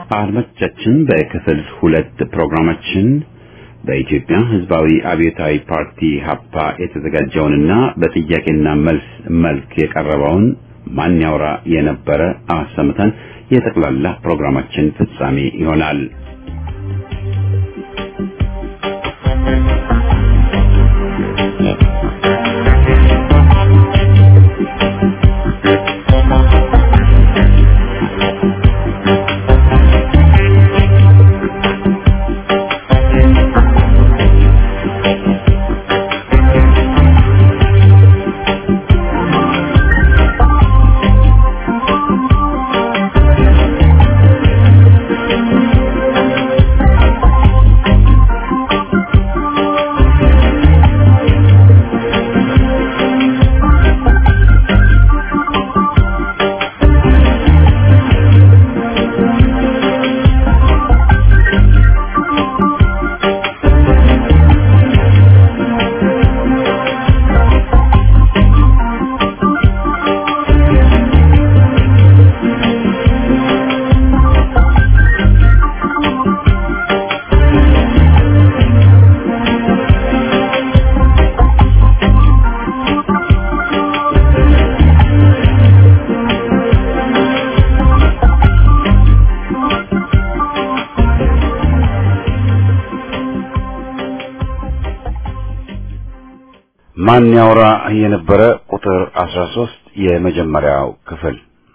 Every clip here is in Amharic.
አድማጮቻችን በክፍል 2 ፕሮግራማችን በኢትዮጵያ ሕዝባዊ አብዮታዊ ፓርቲ ሀፓ የተዘጋጀውንና በጥያቄና መልስ መልክ የቀረበውን ማን ያውራ የነበረ አሰምተን የጠቅላላ ፕሮግራማችን ፍጻሜ ይሆናል። ማን ያውራ የነበረ ቁጥር 13 የመጀመሪያው ክፍል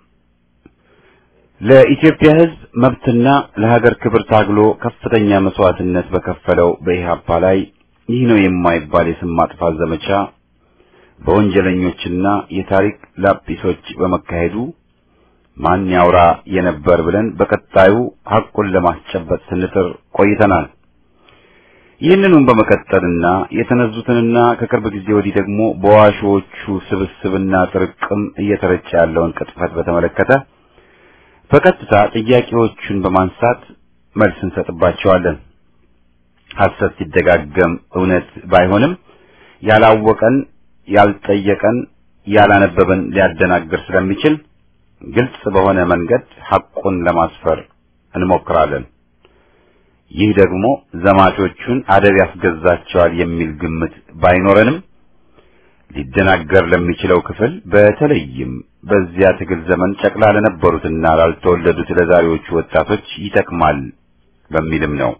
ለኢትዮጵያ ሕዝብ መብትና ለሀገር ክብር ታግሎ ከፍተኛ መስዋዕትነት በከፈለው በኢህአፓ ላይ ይህ ነው የማይባል የስም ማጥፋት ዘመቻ በወንጀለኞችና የታሪክ ላጲሶች በመካሄዱ ማን ያውራ የነበር ብለን በቀጣዩ ሐቁን ለማስጨበጥ ስንጥር ቆይተናል። ይህንኑም በመቀጠልና የተነዙትንና ከቅርብ ጊዜ ወዲህ ደግሞ በዋሾቹ ስብስብና ጥርቅም እየተረጨ ያለውን ቅጥፈት በተመለከተ በቀጥታ ጥያቄዎቹን በማንሳት መልስ እንሰጥባቸዋለን። ሐሰት ሲደጋገም እውነት ባይሆንም ያላወቀን፣ ያልጠየቀን፣ ያላነበበን ሊያደናግር ስለሚችል ግልጽ በሆነ መንገድ ሐቁን ለማስፈር እንሞክራለን። ይህ ደግሞ ዘማቾቹን አደብ ያስገዛቸዋል የሚል ግምት ባይኖረንም ሊደናገር ለሚችለው ክፍል በተለይም በዚያ ትግል ዘመን ጨቅላ ለነበሩትና ላልተወለዱት ለዛሬዎቹ ወጣቶች ይጠቅማል በሚልም ነው።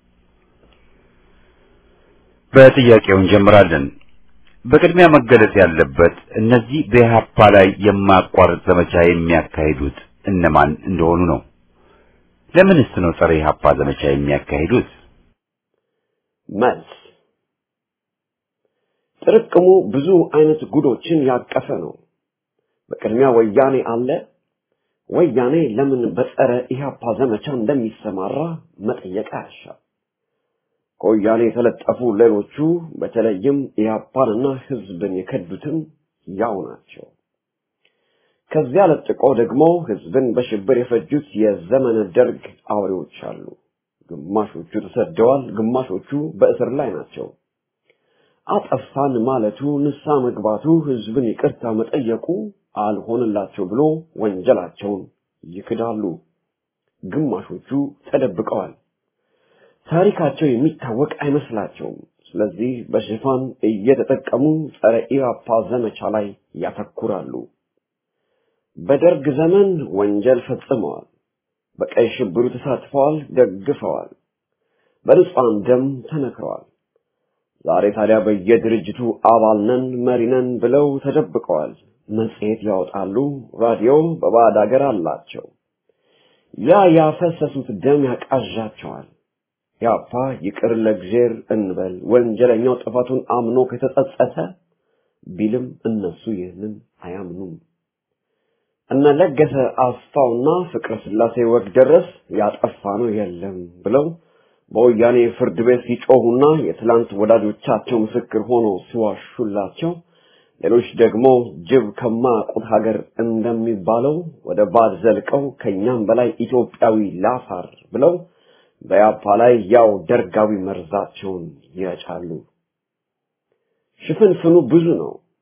በጥያቄው እንጀምራለን። በቅድሚያ መገለጽ ያለበት እነዚህ በኢህአፓ ላይ የማያቋርጥ ዘመቻ የሚያካሂዱት እነማን እንደሆኑ ነው። ለምንስ ነው ጸረ ኢህአፓ ዘመቻ የሚያካሂዱት? መልስ ጥርቅሙ ብዙ አይነት ጉዶችን ያቀፈ ነው። በቅድሚያ ወያኔ አለ። ወያኔ ለምን በጸረ ኢህአፓ ዘመቻ እንደሚሰማራ መጠየቅ ያሻል። ከወያኔ የተለጠፉ ሌሎቹ በተለይም ኢህአፓንና ህዝብን የከዱትም ያው ናቸው። ከዚያ ለጥቆ ደግሞ ህዝብን በሽብር የፈጁት የዘመነ ደርግ አውሬዎች አሉ። ግማሾቹ ተሰደዋል፣ ግማሾቹ በእስር ላይ ናቸው። አጠፋን ማለቱ፣ ንስሐ መግባቱ፣ ህዝብን ይቅርታ መጠየቁ አልሆነላቸው ብሎ ወንጀላቸውን ይክዳሉ። ግማሾቹ ተደብቀዋል። ታሪካቸው የሚታወቅ አይመስላቸውም። ስለዚህ በሽፋን እየተጠቀሙ ጸረ ኢህአፓ ዘመቻ ላይ ያተኩራሉ። በደርግ ዘመን ወንጀል ፈጽመዋል። በቀይ ሽብሩ ተሳትፈዋል፣ ደግፈዋል። በንጹሃን ደም ተነክረዋል። ዛሬ ታዲያ በየድርጅቱ አባል ነን፣ መሪ ነን ብለው ተደብቀዋል። መጽሔት ያወጣሉ፣ ራዲዮ በባዕድ አገር አላቸው። ያ ያፈሰሱት ደም ያቃዣቸዋል። ያፓ ይቅር ለእግዚአብሔር እንበል፣ ወንጀለኛው ጥፋቱን አምኖ ከተጸጸተ ቢልም እነሱ ይህንን አያምኑም። እነ ለገሰ አስፋውና ፍቅረ ስላሴ ወግደረስ ያጠፋ ነው የለም ብለው በወያኔ ፍርድ ቤት ሲጮሁና የትላንት ወዳጆቻቸው ምስክር ሆኖ ሲዋሹላቸው፣ ሌሎች ደግሞ ጅብ ከማያውቁት ሀገር እንደሚባለው ወደ ባድ ዘልቀው ከኛም በላይ ኢትዮጵያዊ ላፋር ብለው በያፓ ላይ ያው ደርጋዊ መርዛቸውን ይረጫሉ። ሽፍንፍኑ ብዙ ነው።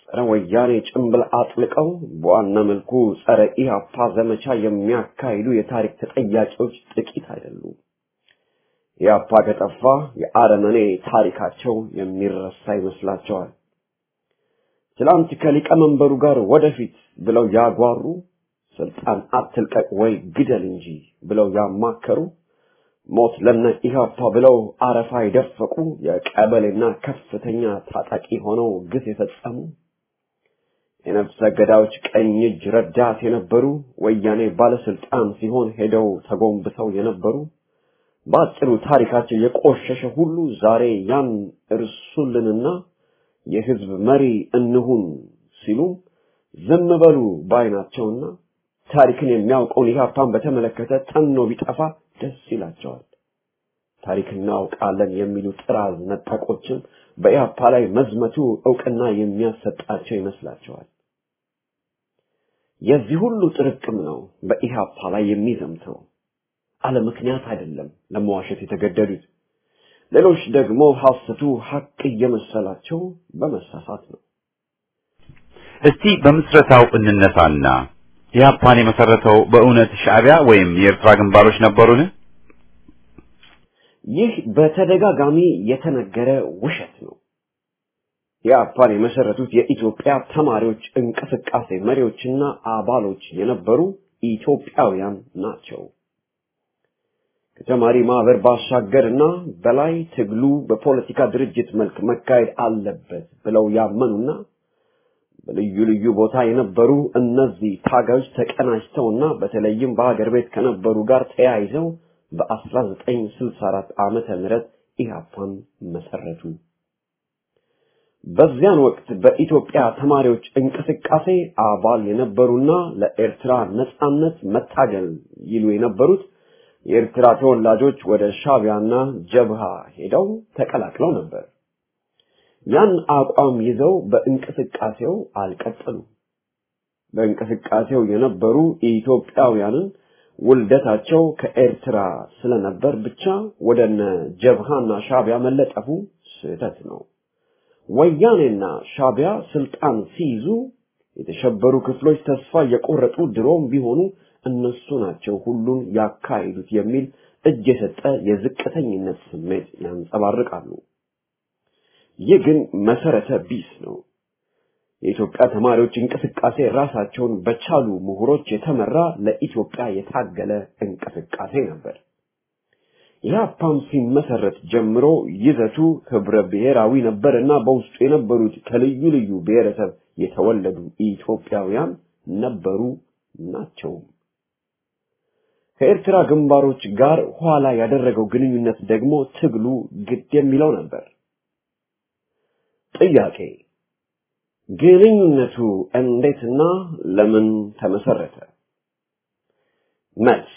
ጸረ ወያኔ ጭምብል አጥልቀው በዋና መልኩ ጸረ ኢህአፓ ዘመቻ የሚያካሂዱ የታሪክ ተጠያቂዎች ጥቂት አይደሉም። ኢህአፓ ከጠፋ የአረመኔ ታሪካቸው የሚረሳ ይመስላቸዋል። ትላንት ከሊቀመንበሩ ጋር ወደፊት ብለው ያጓሩ፣ ስልጣን አትልቀቅ ወይ ግደል እንጂ ብለው ያማከሩ፣ ሞት ለነ ኢህአፓ ብለው አረፋ ይደፈቁ፣ የቀበሌና ከፍተኛ ታጣቂ ሆነው ግፍ የፈጸሙ፣ የነፍሰ ገዳዮች ቀኝ እጅ ረዳት የነበሩ፣ ወያኔ ባለስልጣን ሲሆን ሄደው ተጎንብሰው የነበሩ፣ በአጭሩ ታሪካቸው የቆሸሸ ሁሉ ዛሬ ያን እርሱልንና የህዝብ መሪ እንሁን ሲሉ ዝም በሉ ባይናቸውና ታሪክን የሚያውቀውን ኢህአፓን በተመለከተ ተኖ ቢጠፋ ደስ ይላቸዋል። ታሪክ እናውቃለን የሚሉ ጥራዝ ነጠቆችም በኢህአፓ ላይ መዝመቱ ዕውቅና የሚያሰጣቸው ይመስላቸዋል። የዚህ ሁሉ ጥርቅም ነው በኢህአፓ ላይ የሚዘምተው። አለ ምክንያት አይደለም ለመዋሸት የተገደዱት። ሌሎች ደግሞ ሐሰቱ ሐቅ እየመሰላቸው በመሳሳት ነው። እስቲ በምስረታው እንነሳና ኢህአፓን የመሰረተው በእውነት ሻዕቢያ ወይም የኤርትራ ግንባሮች ነበሩን? ይህ በተደጋጋሚ የተነገረ ውሸት ነው። ኢህአፓን የመሰረቱት የኢትዮጵያ ተማሪዎች እንቅስቃሴ መሪዎችና አባሎች የነበሩ ኢትዮጵያውያን ናቸው። ከተማሪ ማህበር ባሻገርና በላይ ትግሉ በፖለቲካ ድርጅት መልክ መካሄድ አለበት ብለው ያመኑና በልዩ ልዩ ቦታ የነበሩ እነዚህ ታጋዮች ተቀናጅተውና በተለይም በሀገር ቤት ከነበሩ ጋር ተያይዘው በ1964 ዓመተ ምህረት ኢህአፓን መሰረቱ። በዚያን ወቅት በኢትዮጵያ ተማሪዎች እንቅስቃሴ አባል የነበሩና ለኤርትራ ነጻነት መታገል ይሉ የነበሩት የኤርትራ ተወላጆች ወደ ሻዕቢያና ጀብሃ ሄደው ተቀላቅለው ነበር። ያን አቋም ይዘው በእንቅስቃሴው አልቀጠሉም። በእንቅስቃሴው የነበሩ ኢትዮጵያውያንን ውልደታቸው ከኤርትራ ስለነበር ብቻ ወደነ ጀብሃና ሻዕቢያ መለጠፉ ስህተት ነው። ወያኔና ሻዕቢያ ስልጣን ሲይዙ የተሸበሩ ክፍሎች ተስፋ የቆረጡ ድሮም ቢሆኑ እነሱ ናቸው ሁሉን ያካሂዱት የሚል እጅ የሰጠ የዝቅተኝነት ስሜት ያንጸባርቃሉ። ይህ ግን መሰረተ ቢስ ነው። የኢትዮጵያ ተማሪዎች እንቅስቃሴ ራሳቸውን በቻሉ ምሁሮች የተመራ ለኢትዮጵያ የታገለ እንቅስቃሴ ነበር። ኢህአፓም ሲመሰረት ጀምሮ ይዘቱ ህብረ ብሔራዊ ነበርና በውስጡ የነበሩት ከልዩ ልዩ ብሔረሰብ የተወለዱ ኢትዮጵያውያን ነበሩ ናቸው። ከኤርትራ ግንባሮች ጋር ኋላ ያደረገው ግንኙነት ደግሞ ትግሉ ግድ የሚለው ነበር። ጥያቄ: ግንኙነቱ እንዴትና ለምን ተመሰረተ? መልስ: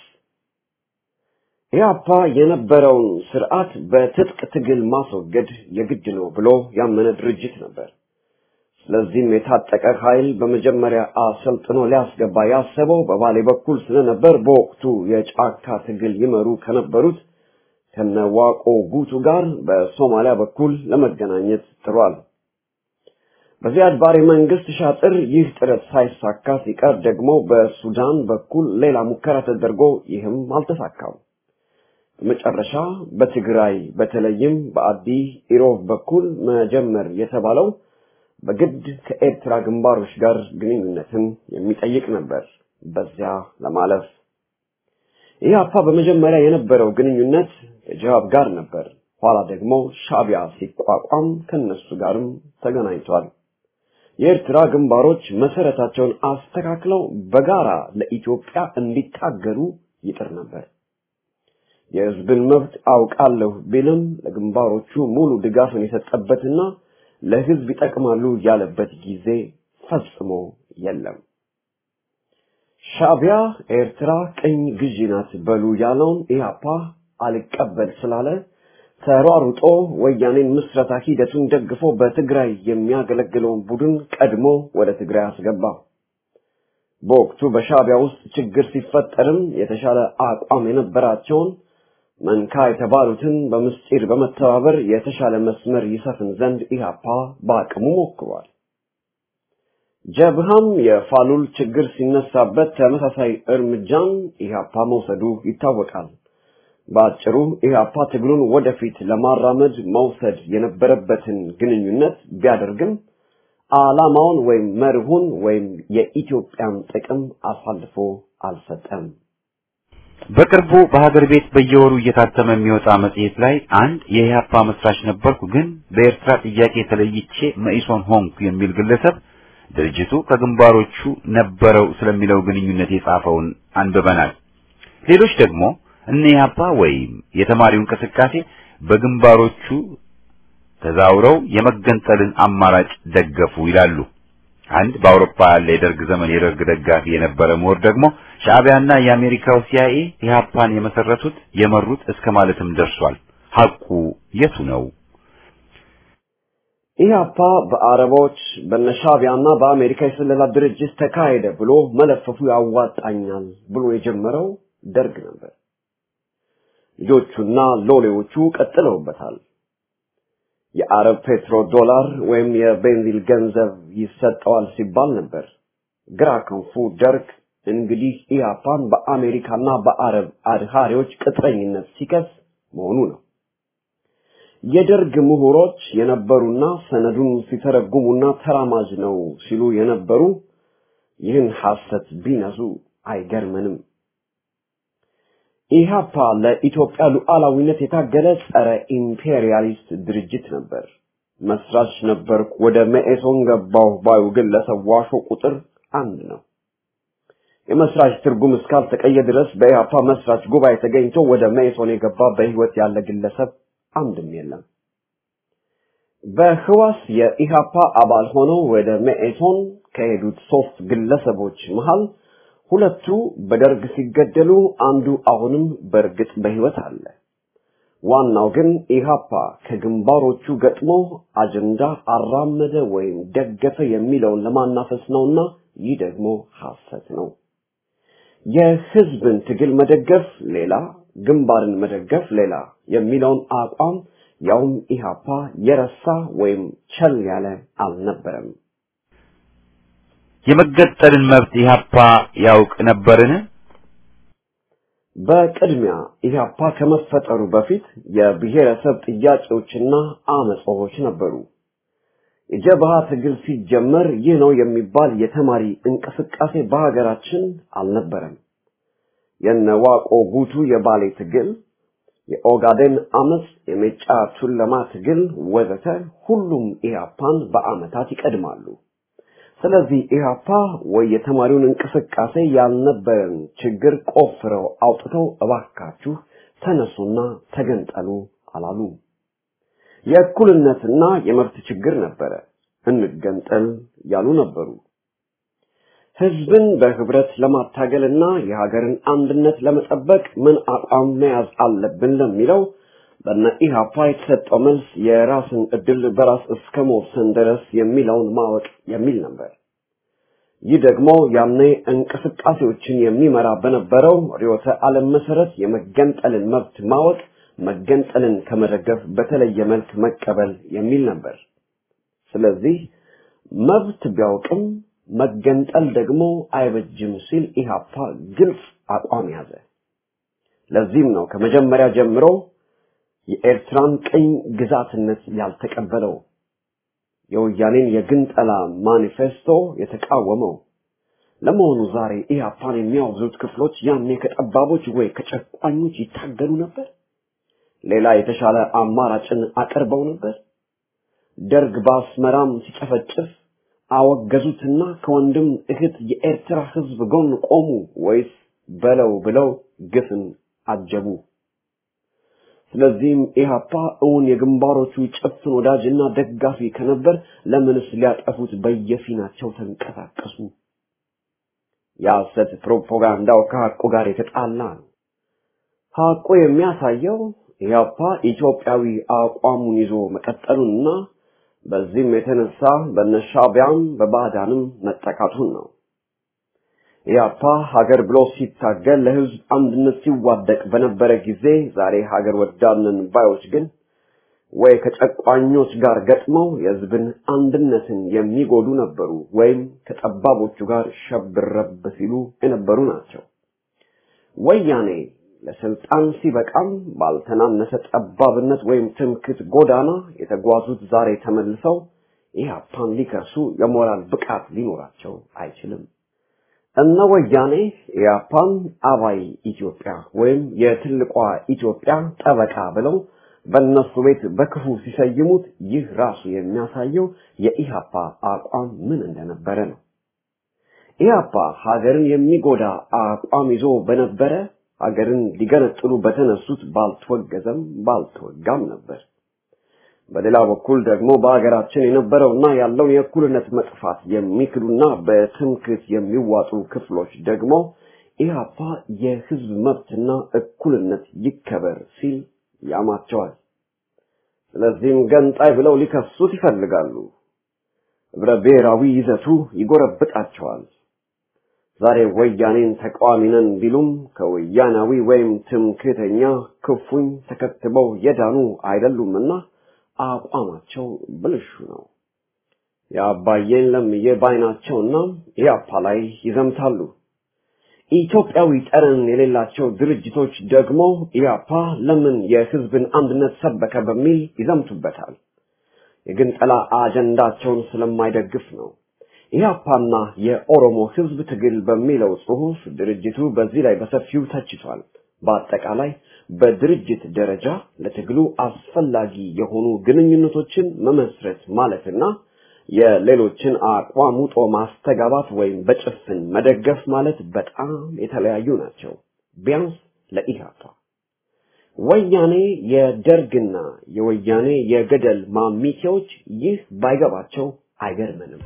ኢህአፓ የነበረውን ስርዓት በትጥቅ ትግል ማስወገድ የግድ ነው ብሎ ያመነ ድርጅት ነበር። ስለዚህም የታጠቀ ኃይል በመጀመሪያ አሰልጥኖ ሊያስገባ ያሰበው በባሌ በኩል ስለነበር በወቅቱ የጫካ ትግል ይመሩ ከነበሩት ከነዋቆ ጉቱ ጋር በሶማሊያ በኩል ለመገናኘት ጥሯል። በዚያድ ባሬ መንግስት ሻጥር ይህ ጥረት ሳይሳካ ሲቀር ደግሞ በሱዳን በኩል ሌላ ሙከራ ተደርጎ ይህም አልተሳካም። በመጨረሻ በትግራይ በተለይም በአዲ ኢሮብ በኩል መጀመር የተባለው በግድ ከኤርትራ ግንባሮች ጋር ግንኙነትን የሚጠይቅ ነበር። በዚያ ለማለፍ ኢህአፓ በመጀመሪያ የነበረው ግንኙነት ከጀሃብ ጋር ነበር። ኋላ ደግሞ ሻዕቢያ ሲቋቋም ከነሱ ጋርም ተገናኝቷል። የኤርትራ ግንባሮች መሰረታቸውን አስተካክለው በጋራ ለኢትዮጵያ እንዲታገሉ ይጥር ነበር። የህዝብን መብት አውቃለሁ ቢልም ለግንባሮቹ ሙሉ ድጋፍን የሰጠበትና ለህዝብ ይጠቅማሉ ያለበት ጊዜ ፈጽሞ የለም። ሻዕቢያ ኤርትራ ቅኝ ግዢ ናት በሉ ያለውን ኢህአፓ አልቀበል ስላለ ተሯሩጦ ወያኔን ምስረታ ሂደቱን ደግፎ በትግራይ የሚያገለግለውን ቡድን ቀድሞ ወደ ትግራይ አስገባ። በወቅቱ በሻዕቢያ ውስጥ ችግር ሲፈጠርም የተሻለ አቋም የነበራቸውን መንካ የተባሉትን በምስጢር በመተባበር የተሻለ መስመር ይሰፍን ዘንድ ኢህአፓ በአቅሙ ሞክሯል። ጀብሃም የፋሉል ችግር ሲነሳበት ተመሳሳይ እርምጃን ኢህአፓ መውሰዱ ይታወቃል። በአጭሩ ኢህአፓ ትግሉን ወደፊት ለማራመድ መውሰድ የነበረበትን ግንኙነት ቢያደርግም ዓላማውን ወይም መርሁን ወይም የኢትዮጵያን ጥቅም አሳልፎ አልሰጠም። በቅርቡ በሀገር ቤት በየወሩ እየታተመ የሚወጣ መጽሔት ላይ አንድ የኢህአፓ መስራች ነበርኩ ግን በኤርትራ ጥያቄ ተለይቼ መኢሶን ሆንኩ የሚል ግለሰብ ድርጅቱ ከግንባሮቹ ነበረው ስለሚለው ግንኙነት የጻፈውን አንብበናል። ሌሎች ደግሞ እነ ኢህአፓ ወይም የተማሪው እንቅስቃሴ በግንባሮቹ ተዛውረው የመገንጠልን አማራጭ ደገፉ ይላሉ። አንድ በአውሮፓ ያለ የደርግ ዘመን የደርግ ደጋፊ የነበረ ምሁር ደግሞ ሻዕቢያና የአሜሪካው ሲአይኤ ኢህአፓን የመሰረቱት የመሩት እስከ ማለትም ደርሷል። ሐቁ የቱ ነው? ኢህአፓ በአረቦች በነሻዕቢያና በአሜሪካ የስለላ ድርጅት ተካሄደ ብሎ መለፈፉ ያዋጣኛል ብሎ የጀመረው ደርግ ነበር። ልጆቹና ሎሌዎቹ ቀጥለውበታል። የአረብ ፔትሮ ዶላር ወይም የቤንዚል ገንዘብ ይሰጠዋል ሲባል ነበር። ግራ ክንፉ ደርግ እንግዲህ ኢህአፓን በአሜሪካና በአረብ አድሃሪዎች ቅጥረኝነት ሲከስ መሆኑ ነው። የደርግ ምሁሮች የነበሩና ሰነዱን ሲተረጉሙና ተራማጅ ነው ሲሉ የነበሩ ይህን ሐሰት ቢነሱ አይገርመንም። ኢህአፓ ለኢትዮጵያ ሉዓላዊነት የታገለ ጸረ ኢምፔሪያሊስት ድርጅት ነበር። መስራች ነበርኩ ወደ መኢሶን ገባሁ ባዩ ግለሰብ ዋሾ ቁጥር 1 ነው። የመስራች ትርጉም እስካልተቀየ ድረስ በኢህአፓ መስራች ጉባኤ ተገኝቶ ወደ መኢሶን የገባ በህይወት ያለ ግለሰብ አንድም የለም። በህዋስ የኢህአፓ አባል ሆነው ወደ መኢሶን ከሄዱት 3 ግለሰቦች መሃል ሁለቱ በደርግ ሲገደሉ አንዱ አሁንም በእርግጥ በህይወት አለ። ዋናው ግን ኢህአፓ ከግንባሮቹ ገጥሞ አጀንዳ አራመደ ወይም ደገፈ የሚለውን ለማናፈስ ነውና ይህ ደግሞ ሐሰት ነው። የህዝብን ትግል መደገፍ ሌላ፣ ግንባርን መደገፍ ሌላ የሚለውን አቋም ያውም ኢህአፓ የረሳ ወይም ቸል ያለ አልነበረም። የመገጠልን መብት ኢህአፓ ያውቅ ነበርን? በቅድሚያ ኢህአፓ ከመፈጠሩ በፊት የብሔረሰብ ጥያቄዎችና አመጾች ነበሩ። የጀብሃ ትግል ሲጀመር ይህ ነው የሚባል የተማሪ እንቅስቃሴ በሀገራችን አልነበረም። የነዋቆ ጉቱ የባሌ ትግል፣ የኦጋዴን አመጽ፣ የሜጫ ቱለማ ትግል ወዘተ ሁሉም ኢህአፓን በአመታት ይቀድማሉ። ስለዚህ ኢህአፓ ወይ የተማሪውን እንቅስቃሴ ያልነበረን ችግር ቆፍረው አውጥተው እባካችሁ ተነሱና ተገንጠሉ አላሉ። የእኩልነትና የመብት ችግር ነበረ፣ እንገንጠል ያሉ ነበሩ። ህዝብን በህብረት ለማታገልና የሀገርን አንድነት ለመጠበቅ ምን አቋም መያዝ አለብን ለሚለው በእነ ኢህአፓ የተሰጠው መልስ የራስን እድል በራስ እስከ መወሰን ድረስ የሚለውን ማወቅ የሚል ነበር። ይህ ደግሞ ያኔ እንቅስቃሴዎችን የሚመራ በነበረው ርዕዮተ ዓለም መሰረት የመገንጠልን መብት ማወቅ መገንጠልን ከመደገፍ በተለየ መልክ መቀበል የሚል ነበር። ስለዚህ መብት ቢያውቅም መገንጠል ደግሞ አይበጅም ሲል ኢህአፓ ግልጽ አቋም ያዘ። ለዚህም ነው ከመጀመሪያ ጀምሮ የኤርትራን ቅኝ ግዛትነት ያልተቀበለው፣ የወያኔን የግንጠላ ማኒፌስቶ የተቃወመው። ለመሆኑ ዛሬ ኢህአፓን የሚያወግዙት ክፍሎች ያኔ ከጠባቦች ወይ ከጨቋኞች ይታገሉ ነበር? ሌላ የተሻለ አማራጭን አቀርበው ነበር? ደርግ በአስመራም ሲጨፈጭፍ አወገዙትና ከወንድም እህት የኤርትራ ህዝብ ጎን ቆሙ ወይስ በለው ብለው ግፍን አጀቡ? ስለዚህም ኢህአፓ እውን የግንባሮቹ ጭፍን ወዳጅና ደጋፊ ከነበር ለምንስ ሊያጠፉት በየፊናቸው ተንቀሳቀሱ? የሐሰት ፕሮፓጋንዳው ከሐቁ ጋር የተጣላ ነው። ሐቁ የሚያሳየው ኢህአፓ ኢትዮጵያዊ አቋሙን ይዞ መቀጠሉንና በዚህም የተነሳ በነሻዕቢያም በባዕዳንም መጠቃቱን ነው። ኢህአፓ ሀገር ብሎ ሲታገል ለህዝብ አንድነት ሲዋደቅ በነበረ ጊዜ ዛሬ ሀገር ወዳድነን ባዮች ግን ወይ ከጨቋኞች ጋር ገጥመው የህዝብን አንድነትን የሚጎዱ ነበሩ ወይም ከጠባቦቹ ጋር ሸብረብ ሲሉ የነበሩ ናቸው። ወያኔ ለስልጣን ሲበቃም ባልተናነሰ ጠባብነት ወይም ትምክህት ጎዳና የተጓዙት ዛሬ ተመልሰው ኢህአፓን ሊከሱ የሞራል ብቃት ሊኖራቸው አይችልም። እነ ወያኔ ኢህአፓን አባይ ኢትዮጵያ ወይም የትልቋ ኢትዮጵያ ጠበቃ ብለው በእነሱ ቤት በክፉ ሲሰይሙት ይህ ራሱ የሚያሳየው የኢህአፓ አቋም ምን እንደነበረ ነው። ኢህአፓ ሀገርን የሚጎዳ አቋም ይዞ በነበረ ሀገርን ሊገነጥሉ በተነሱት ባልተወገዘም ባልተወጋም ነበር። በሌላ በኩል ደግሞ በአገራችን የነበረውና ያለው የእኩልነት መጥፋት የሚክዱና በትምክህት የሚዋጡ ክፍሎች ደግሞ ኢህአፓ የህዝብ መብትና እኩልነት ይከበር ሲል ያማቸዋል። ስለዚህም ገንጣይ ብለው ሊከሱት ይፈልጋሉ። ህብረ ብሔራዊ ይዘቱ ይጎረብጣቸዋል። ዛሬ ወያኔን ተቃዋሚ ነን ቢሉም ከወያናዊ ወይም ትምክህተኛ ክፉኝ ተከትበው የዳኑ አይደሉምና አቋማቸው ብልሹ ነው። የአባዬን ለምዬ ባይናቸውና ኢህአፓ ላይ ይዘምታሉ። ኢትዮጵያዊ ጠረን የሌላቸው ድርጅቶች ደግሞ ኢህአፓ ለምን የህዝብን አንድነት ሰበከ በሚል ይዘምቱበታል። የግንጠላ አጀንዳቸውን ስለማይደግፍ ነው። ኢህአፓና የኦሮሞ ህዝብ ትግል በሚለው ጽሑፍ ድርጅቱ በዚህ ላይ በሰፊው ተችቷል። በአጠቃላይ በድርጅት ደረጃ ለትግሉ አስፈላጊ የሆኑ ግንኙነቶችን መመስረት ማለትና የሌሎችን አቋም ውጦ ማስተጋባት ወይም በጭፍን መደገፍ ማለት በጣም የተለያዩ ናቸው። ቢያንስ ለኢህአፓ ወያኔ የደርግና የወያኔ የገደል ማሚቴዎች ይህ ባይገባቸው አይገርምንም።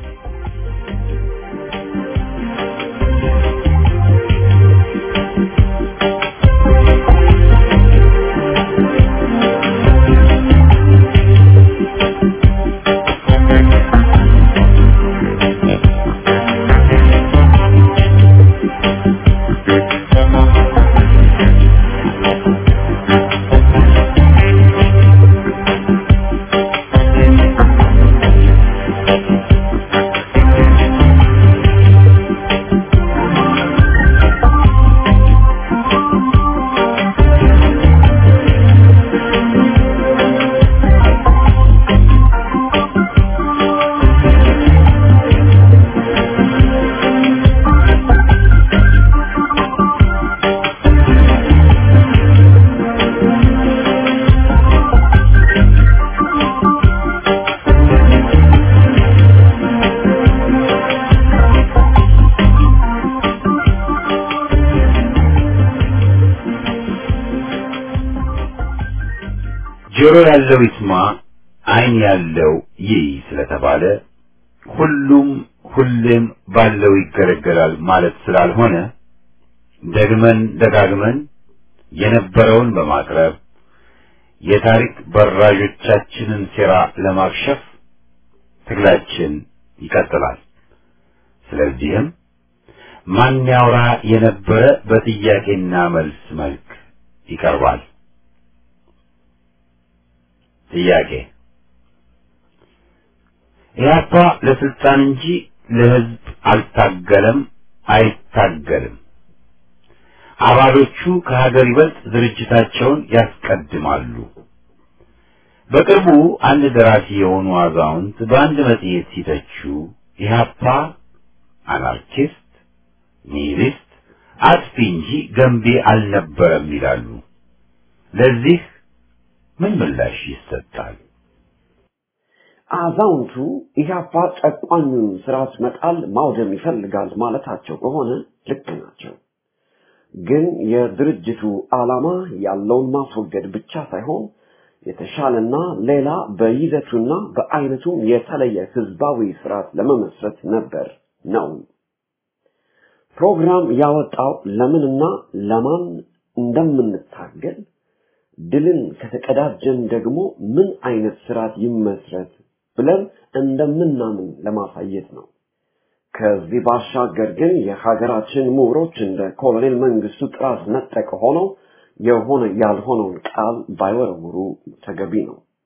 ጆሮ ያለው ይስማ አይን ያለው ይይ ስለተባለ ሁሉም ሁሌም ባለው ይገለገላል ማለት ስላልሆነ ደግመን ደጋግመን የነበረውን በማቅረብ የታሪክ በራዦቻችንን ሴራ ለማክሸፍ ትግላችን ይቀጥላል። ስለዚህም ማን ያውራ የነበረ በጥያቄና መልስ መልክ ይቀርባል። ጥያቄ ኢህአፓ ለስልጣን እንጂ ለህዝብ አልታገለም አይታገልም። አባሎቹ ከሀገር ይበልጥ ድርጅታቸውን ያስቀድማሉ። በቅርቡ አንድ ደራሲ የሆኑ አዛውንት በአንድ መጽሔት ሲተቹ ኢህአፓ አናርኪስት፣ ኒሂሊስት፣ አጥፊ እንጂ ገንቢ አልነበረም ይላሉ። ለዚህ ምን ምላሽ ይሰጣል? አዛውንቱ ኢህአፓ ጨቋኙን ስርዓት መጣል ማውደም ይፈልጋል ማለታቸው ከሆነ ልክ ናቸው። ግን የድርጅቱ ዓላማ ያለውን ማስወገድ ብቻ ሳይሆን የተሻለና ሌላ በይዘቱና በአይነቱ የተለየ ህዝባዊ ስርዓት ለመመስረት ነበር ነው። ፕሮግራም ያወጣው ለምንና ለማን እንደምንታገል ድልን ከተቀዳጀን ደግሞ ምን አይነት ስርዓት ይመስረት ብለን እንደምናምን ለማሳየት ነው። ከዚህ ባሻገር ግን የሀገራችን ምሁሮች እንደ ኮሎኔል መንግስቱ ጥራዝ ነጠቅ ሆነው የሆነ ያልሆነውን ቃል ባይወረውሩ ተገቢ ነው።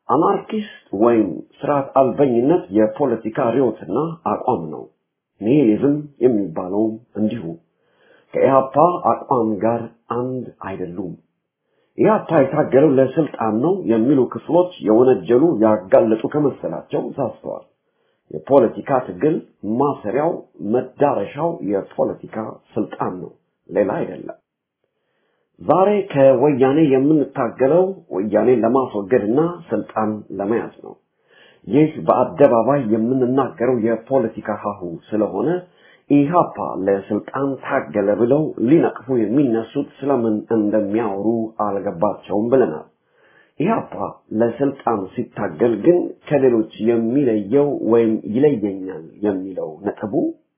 አናርኪስት ወይም ስርዓት አልበኝነት የፖለቲካ ርዕዮትና አቋም ነው። ኒሂሊዝም የሚባለው እንዲሁ ከኢህአፓ አቋም ጋር አንድ አይደሉም። ኢህአፓ የታገለው ለስልጣን ነው የሚሉ ክፍሎች የወነጀሉ ያጋለጡ ከመሰላቸው ሳስተዋል። የፖለቲካ ትግል ማሰሪያው መዳረሻው የፖለቲካ ስልጣን ነው፣ ሌላ አይደለም። ዛሬ ከወያኔ የምንታገለው ወያኔን ለማስወገድና ስልጣን ለመያዝ ነው። ይህ በአደባባይ የምንናገረው የፖለቲካ ሀሁ ስለሆነ ኢህአፓ ለስልጣን ታገለ ብለው ሊነቅፉ የሚነሱት ስለምን እንደሚያወሩ አልገባቸውም ብለናል። ኢህአፓ ለስልጣን ሲታገል ግን ከሌሎች የሚለየው ወይም ይለየኛል የሚለው ነጥቡ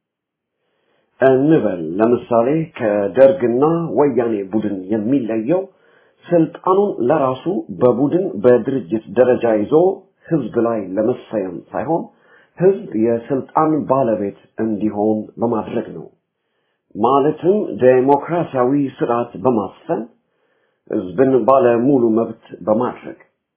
እንበል ለምሳሌ ከደርግና ወያኔ ቡድን የሚለየው ስልጣኑን ለራሱ በቡድን በድርጅት ደረጃ ይዞ ህዝብ ላይ ለመሰየም ሳይሆን ህዝብ የስልጣን ባለቤት እንዲሆን በማድረግ ነው። ማለትም ዴሞክራሲያዊ ስርዓት በማስፈን ህዝብን ባለ ሙሉ መብት በማድረግ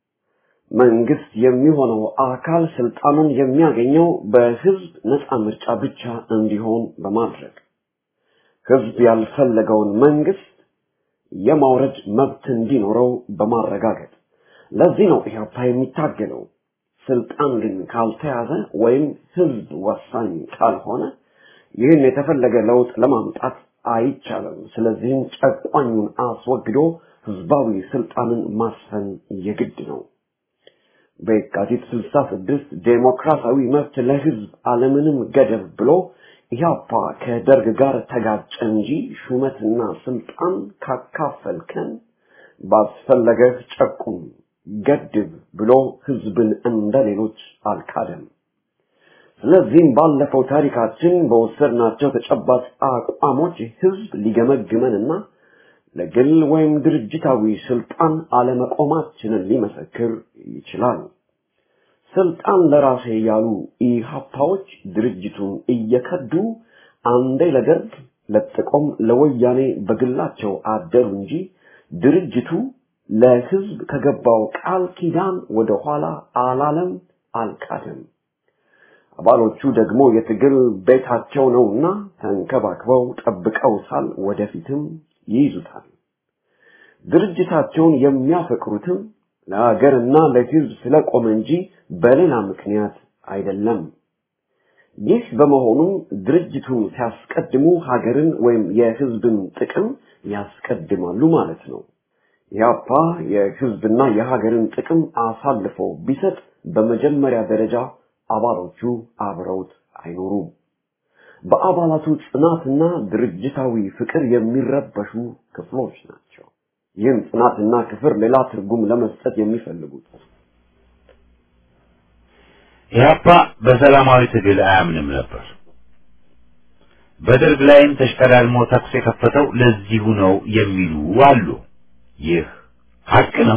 መንግስት የሚሆነው አካል ስልጣኑን የሚያገኘው በህዝብ ነፃ ምርጫ ብቻ እንዲሆን በማድረግ ህዝብ ያልፈለገውን መንግስት የማውረድ መብት እንዲኖረው በማረጋገጥ ለዚህ ነው ኢህአፓ የሚታገለው። ስልጣን ግን ካልተያዘ ወይም ህዝብ ወሳኝ ካልሆነ ይህን የተፈለገ ለውጥ ለማምጣት አይቻልም። ስለዚህም ጨቋኙን አስወግዶ ህዝባዊ ስልጣንን ማስፈን የግድ ነው። በየካቲት 66 ዴሞክራሲያዊ መብት ለህዝብ አለምንም ገደብ ብሎ ኢህአፓ ከደርግ ጋር ተጋጨ እንጂ ሹመትና ስልጣን ካካፈልከን ባስፈለገህ ጨቁም ገድብ ብሎ ህዝብን እንደሌሎች አልካደም። ስለዚህም ባለፈው ታሪካችን በወሰድናቸው ተጨባጭ አቋሞች ህዝብ ሊገመግመንና ለግል ወይም ድርጅታዊ ስልጣን አለመቆማችንን ሊመሰክር ይችላል። ስልጣን ለራሴ ያሉ ኢህአፓዎች ድርጅቱን እየከዱ አንዴ ለደርግ ለጥቆም ለወያኔ በግላቸው አደሩ እንጂ ድርጅቱ ለህዝብ ከገባው ቃል ኪዳን ወደ ኋላ አላለም፣ አልካደም። አባሎቹ ደግሞ የትግል ቤታቸው ነውና ተንከባክበው ጠብቀውታል፣ ወደፊትም ይይዙታል። ድርጅታቸውን የሚያፈቅሩትም ለሀገርና ለህዝብ ስለቆመ እንጂ በሌላ ምክንያት አይደለም። ይህ በመሆኑ ድርጅቱን ሲያስቀድሙ ሀገርን ወይም የህዝብን ጥቅም ያስቀድማሉ ማለት ነው። ኢህአፓ የህዝብና የሀገርን ጥቅም አሳልፎ ቢሰጥ በመጀመሪያ ደረጃ አባሎቹ አብረውት አይኖሩም። በአባላቱ ጽናትና ድርጅታዊ ፍቅር የሚረበሹ ክፍሎች ናቸው። ይህን ጽናትና ክፍር ሌላ ትርጉም ለመስጠት የሚፈልጉት ኢህአፓ በሰላማዊ ትግል አያምንም ነበር። በደርግ ላይም ተሽቀዳድሞ ተኩስ የከፈተው ለዚሁ ነው የሚሉ አሉ። ይህ ሐቅ ነው።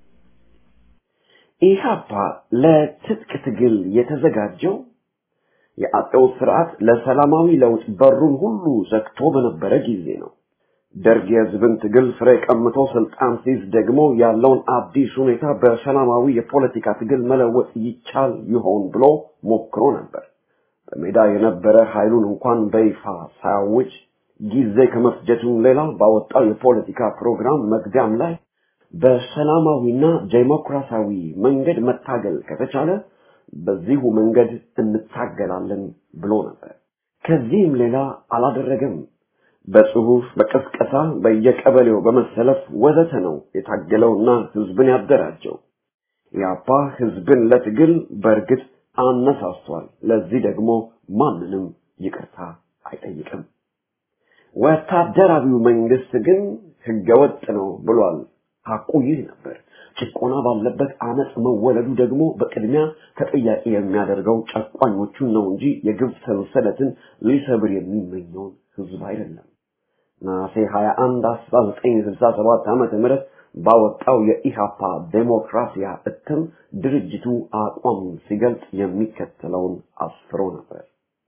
ኢህአፓ ለትጥቅ ትግል የተዘጋጀው የአጼው ስርዓት ለሰላማዊ ለውጥ በሩን ሁሉ ዘግቶ በነበረ ጊዜ ነው። ደርግ የህዝብን ትግል ፍሬ ቀምቶ ስልጣን ሲይዝ ደግሞ ያለውን አዲስ ሁኔታ በሰላማዊ የፖለቲካ ትግል መለወጥ ይቻል ይሆን ብሎ ሞክሮ ነበር። በሜዳ የነበረ ኃይሉን እንኳን በይፋ ሳያውጅ ጊዜ ከመፍጀቱም ሌላ ባወጣው የፖለቲካ ፕሮግራም መግቢያም ላይ በሰላማዊና ዴሞክራሲያዊ መንገድ መታገል ከተቻለ በዚሁ መንገድ እንታገላለን ብሎ ነበር። ከዚህም ሌላ አላደረገም። በጽሁፍ በቅስቀሳ በየቀበሌው በመሰለፍ ወዘተ ነው የታገለውና ህዝብን ያደራጀው። ኢህአፓ ህዝብን ለትግል በእርግጥ አነሳስቷል። ለዚህ ደግሞ ማንንም ይቅርታ አይጠይቅም። ወታደራዊው መንግስት ግን ህገወጥ ነው ብሏል። ሐቁ ይህ ነበር። ጭቆና ባለበት አመጽ መወለዱ ደግሞ በቅድሚያ ተጠያቂ የሚያደርገው ጨቋኞቹን ነው እንጂ የግፍ ሰንሰለትን ሊሰብር የሚመኘውን ህዝብ አይደለም። ነሐሴ 21 1967 ዓመተ ምህረት ባወጣው የኢህአፓ ዴሞክራሲያ እትም ድርጅቱ አቋሙን ሲገልጽ የሚከተለውን አስፍሮ ነበር።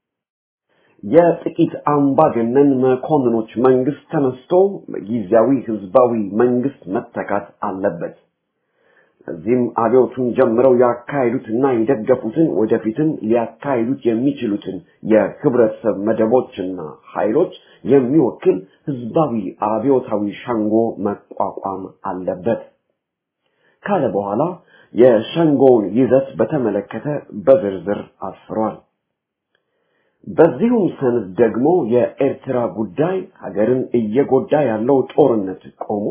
የጥቂት አምባገነን መኮንኖች መንግስት ተነስቶ ጊዜያዊ ህዝባዊ መንግስት መተካት አለበት። እዚህም አብዮቱን ጀምረው ያካሄዱትና የደገፉትን ወደፊትም ሊያካሂዱት የሚችሉትን የህብረተሰብ መደቦችና ኃይሎች የሚወክል ህዝባዊ አብዮታዊ ሸንጎ መቋቋም አለበት ካለ በኋላ የሸንጎውን ይዘት በተመለከተ በዝርዝር አስፍሯል። በዚሁም ሰነድ ደግሞ የኤርትራ ጉዳይ ሀገርን እየጎዳ ያለው ጦርነት ቆሞ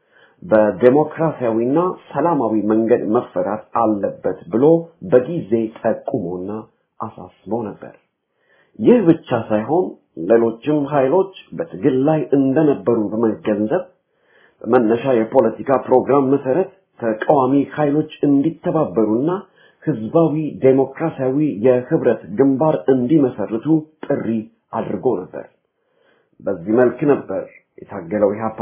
በዲሞክራሲያዊና ሰላማዊ መንገድ መፈታት አለበት ብሎ በጊዜ ጠቁሞና አሳስቦ ነበር። ይህ ብቻ ሳይሆን ሌሎችም ኃይሎች በትግል ላይ እንደነበሩ በመገንዘብ በመነሻ የፖለቲካ ፕሮግራም መሰረት ተቃዋሚ ኃይሎች እንዲተባበሩና ህዝባዊ ዴሞክራሲያዊ የህብረት ግንባር እንዲመሰርቱ ጥሪ አድርጎ ነበር። በዚህ መልክ ነበር የታገለው ኢህአፓ።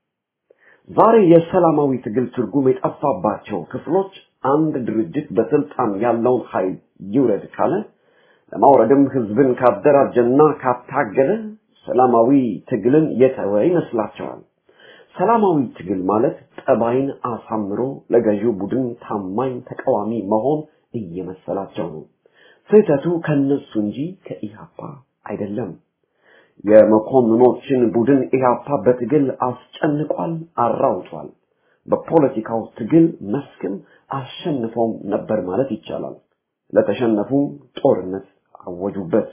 ዛሬ የሰላማዊ ትግል ትርጉም የጠፋባቸው ክፍሎች አንድ ድርጅት በስልጣን ያለውን ኃይል ይውረድ ካለ ለማውረድም ህዝብን ካደራጀና ካታገለ ሰላማዊ ትግልን የተወ ይመስላቸዋል። ሰላማዊ ትግል ማለት ጠባይን አሳምሮ ለገዢው ቡድን ታማኝ ተቃዋሚ መሆን እየመሰላቸው ነው። ስህተቱ ከነሱ እንጂ ከኢህአፓ አይደለም። የመኮንኖችን ቡድን ኢህአፓ በትግል አስጨንቋል፣ አራውቷል። በፖለቲካው ትግል መስክም አሸንፎም ነበር ማለት ይቻላል። ለተሸነፉ ጦርነት አወጁበት።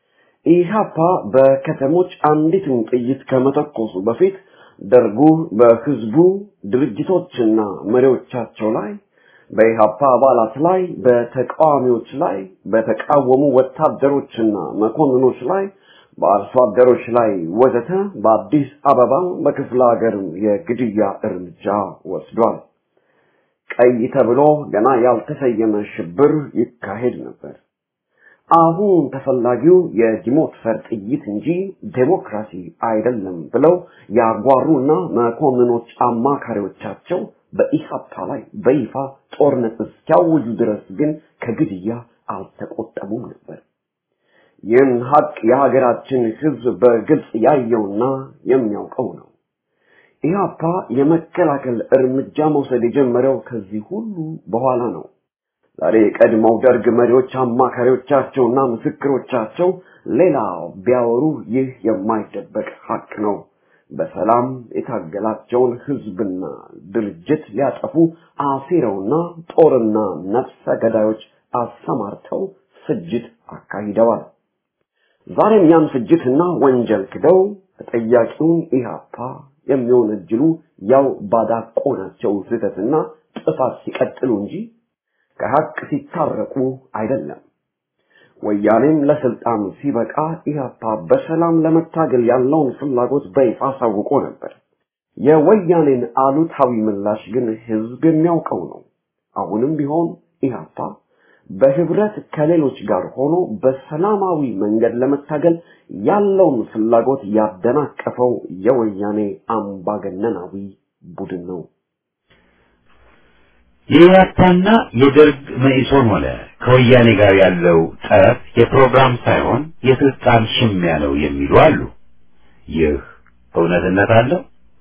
ኢህአፓ በከተሞች አንዲትን ጥይት ከመተኮሱ በፊት ደርጉ በህዝቡ ድርጅቶችና መሪዎቻቸው ላይ በኢህአፓ አባላት ላይ በተቃዋሚዎች ላይ በተቃወሙ ወታደሮችና መኮንኖች ላይ በአርሶ አደሮች ላይ ወዘተ በአዲስ አበባ በክፍለ ሀገር የግድያ እርምጃ ወስዷል። ቀይ ተብሎ ገና ያልተሰየመ ሽብር ይካሄድ ነበር። አሁን ተፈላጊው የዲሞክራሲ ጥይት እንጂ ዴሞክራሲ አይደለም ብለው ያጓሩና መኮንኖች አማካሪዎቻቸው በኢህአፓ ላይ በይፋ ጦርነት እስኪያውጁ ድረስ ግን ከግድያ አልተቆጠቡም ነበር። ይህን ሀቅ የሀገራችን ህዝብ በግልጽ ያየውና የሚያውቀው ነው። ኢህአፓ የመከላከል እርምጃ መውሰድ የጀመረው ከዚህ ሁሉ በኋላ ነው። ዛሬ ቀድሞው ደርግ መሪዎች አማካሪዎቻቸውና ምስክሮቻቸው ሌላ ቢያወሩ ይህ የማይደበቅ ሀቅ ነው። በሰላም የታገላቸውን ህዝብና ድርጅት ሊያጠፉ አሲረውና ጦርና ነፍሰ ገዳዮች አሰማርተው ፍጅት አካሂደዋል። ዛሬም ያን ፍጅትና ወንጀል ክደው ተጠያቂውን ኢህአፓ የሚወነጅሉ ያው ባዳቆናቸው ስህተትና ጥፋት ሲቀጥሉ እንጂ ከሀቅ ሲታረቁ አይደለም። ወያኔም ለስልጣን ሲበቃ ኢህአፓ በሰላም ለመታገል ያለውን ፍላጎት በይፋ አሳውቆ ነበር። የወያኔን አሉታዊ ምላሽ ግን ህዝብ የሚያውቀው ነው። አሁንም ቢሆን ኢህአፓ በህብረት ከሌሎች ጋር ሆኖ በሰላማዊ መንገድ ለመታገል ያለውን ፍላጎት ያደናቀፈው የወያኔ አምባገነናዊ ቡድን ነው። የኢህአፓና የደርግ መኢሶን ሆነ ከወያኔ ጋር ያለው ጠብ የፕሮግራም ሳይሆን የስልጣን ሽሚያ ነው የሚሉ አሉ። ይህ እውነትነት አለው?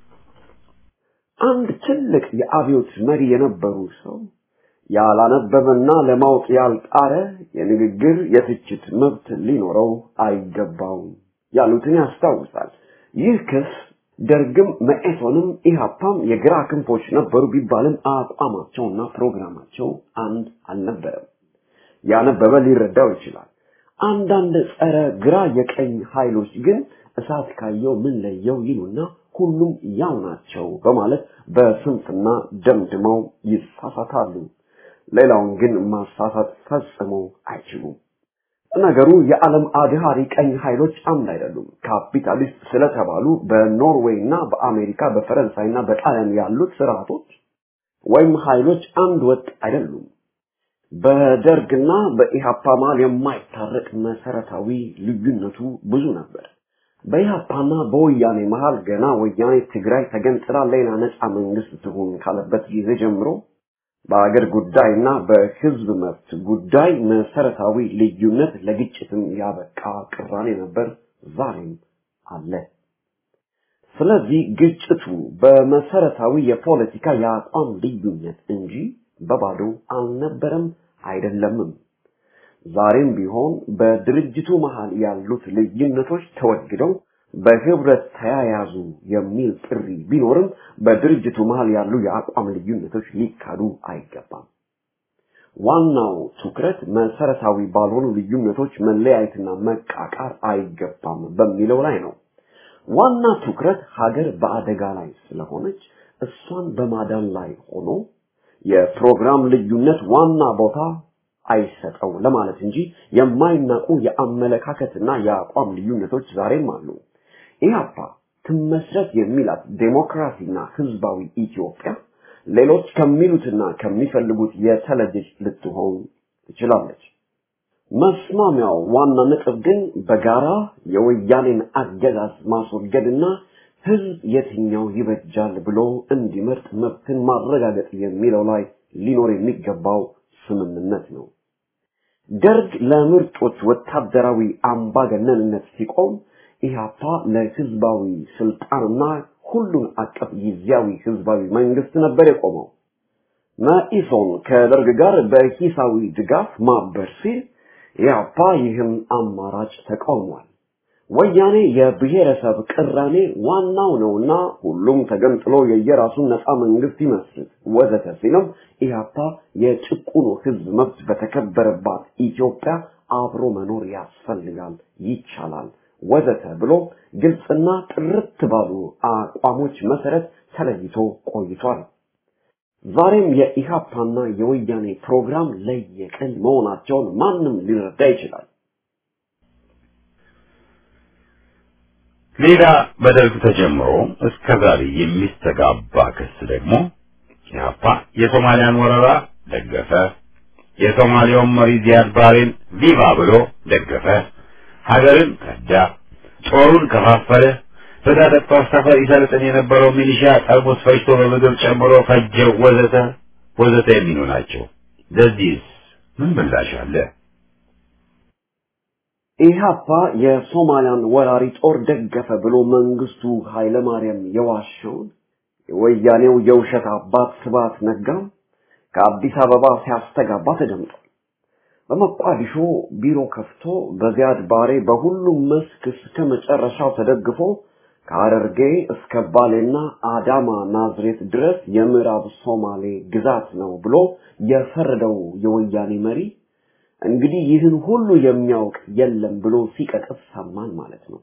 አንድ ትልቅ የአብዮት መሪ የነበሩ ሰው ያላነበበና ለማወቅ ያልጣረ የንግግር የትችት መብት ሊኖረው አይገባውም ያሉትን ያስታውሳል። ይህ ክስ ደርግም መኢሶንም ኢህአፓም የግራ ክንፎች ነበሩ ቢባልም አቋማቸውና ፕሮግራማቸው አንድ አልነበረም። ያነበበ ሊረዳው ይችላል። አንዳንድ ጸረ ግራ የቀኝ ኃይሎች ግን እሳት ካየው ምን ለየው ይሉና ሁሉም ያው ናቸው በማለት በስንፍና ደምድመው ይሳሳታሉ። ሌላውን ግን ማሳሳት ፈጽሞ አይችሉም። ነገሩ የዓለም አድሃሪ ቀኝ ኃይሎች አንድ አይደሉም። ካፒታሊስት ስለተባሉ በኖርዌይና በአሜሪካ በፈረንሳይና በጣሊያን ያሉት ስርዓቶች ወይም ኃይሎች አንድ ወጥ አይደሉም። በደርግና በኢህአፓ መሃል የማይታረቅ መሰረታዊ ልዩነቱ ብዙ ነበር። በኢህአፓና በወያኔ መሃል ገና ወያኔ ትግራይ ተገንጥላ ሌላ ነፃ መንግስት ትሁን ካለበት ጊዜ ጀምሮ በአገር ጉዳይና በህዝብ መብት ጉዳይ መሰረታዊ ልዩነት ለግጭትም ያበቃ ቅራኔ ነበር፣ ዛሬም አለ። ስለዚህ ግጭቱ በመሰረታዊ የፖለቲካ የአቋም ልዩነት እንጂ በባዶ አልነበረም አይደለምም። ዛሬም ቢሆን በድርጅቱ መሃል ያሉት ልዩነቶች ተወግደው በህብረት ተያያዙ የሚል ጥሪ ቢኖርም በድርጅቱ መሃል ያሉ የአቋም ልዩነቶች ሊካዱ አይገባም። ዋናው ትኩረት መሰረታዊ ባልሆኑ ልዩነቶች መለያየትና መቃቃር አይገባም በሚለው ላይ ነው። ዋና ትኩረት ሀገር በአደጋ ላይ ስለሆነች እሷን በማዳን ላይ ሆኖ የፕሮግራም ልዩነት ዋና ቦታ አይሰጠው ለማለት እንጂ የማይናቁ የአመለካከትና የአቋም ልዩነቶች ዛሬም አሉ። ኢህአፓ ትመስረት የሚላት ዴሞክራሲና ህዝባዊ ኢትዮጵያ ሌሎች ከሚሉትና ከሚፈልጉት የተለየች ልትሆን ትችላለች። መስማሚያው ዋና ነጥብ ግን በጋራ የወያኔን አገዛዝ ማስወገድና ህዝብ የትኛው ይበጃል ብሎ እንዲመርጥ መብትን ማረጋገጥ የሚለው ላይ ሊኖር የሚገባው ስምምነት ነው። ደርግ ለምርጦች ወታደራዊ አምባገነንነት ሲቆም ኢህአፓ ለህዝባዊ ስልጣንና ሁሉን አቀፍ ጊዜያዊ ህዝባዊ መንግስት ነበር የቆመው። መኢሶን ከደርግ ጋር በሂሳዊ ድጋፍ ማበር ሲል ኢህአፓ ይህን አማራጭ ተቃውሟል። ወያኔ የብሔረሰብ ቅራኔ ዋናው ነውና ሁሉም ተገንጥሎ የየራሱን ነፃ መንግስት ይመስርት ወዘተ ሲልም ኢህአፓ የጭቁኑ ህዝብ መብት በተከበረባት ኢትዮጵያ አብሮ መኖር ያስፈልጋል፣ ይቻላል ወዘተ ብሎ ግልጽና ጥርት ባሉ አቋሞች መሰረት ተለይቶ ቆይቷል። ዛሬም የኢህአፓና የወያኔ ፕሮግራም ለየቅል መሆናቸውን ማንም ሊረዳ ይችላል። ሌላ በደርግ ተጀምሮ እስከ ዛሬ የሚስተጋባ ክስ ደግሞ ኢህአፓ የሶማሊያን ወረራ ደገፈ፣ የሶማሊያውን መሪ ዚያድ ባሬን ቪቫ ብሎ ደገፈ፣ ሀገርን ከዳ፣ ጦሩን ከፋፈለ፣ በታጠቀው ሰፈር ይሰልጥን የነበረው ሚሊሻ ጠርሙስ ፈጅቶ በምግብ ጨምሮ ፈጀው ወዘተ የሚሉ ናቸው። ለዚህስ ምን ምላሽ አለ? ኢህአፓ የሶማሊያን ወራሪ ጦር ደገፈ ብሎ መንግስቱ ኃይለማርያም የዋሸውን የወያኔው የውሸት አባት ስብሐት ነጋ ከአዲስ አበባ ሲያስተጋባ ተደምጧል። በመቋዲሾ ቢሮ ከፍቶ በዚያድ ባሬ በሁሉም መስክ እስከ መጨረሻው ተደግፎ ከሐረርጌ እስከ ባሌና አዳማ ናዝሬት ድረስ የምዕራብ ሶማሌ ግዛት ነው ብሎ የፈረደው የወያኔ መሪ እንግዲህ ይህን ሁሉ የሚያውቅ የለም ብሎ ሲቀጥፍ ሰማን ማለት ነው።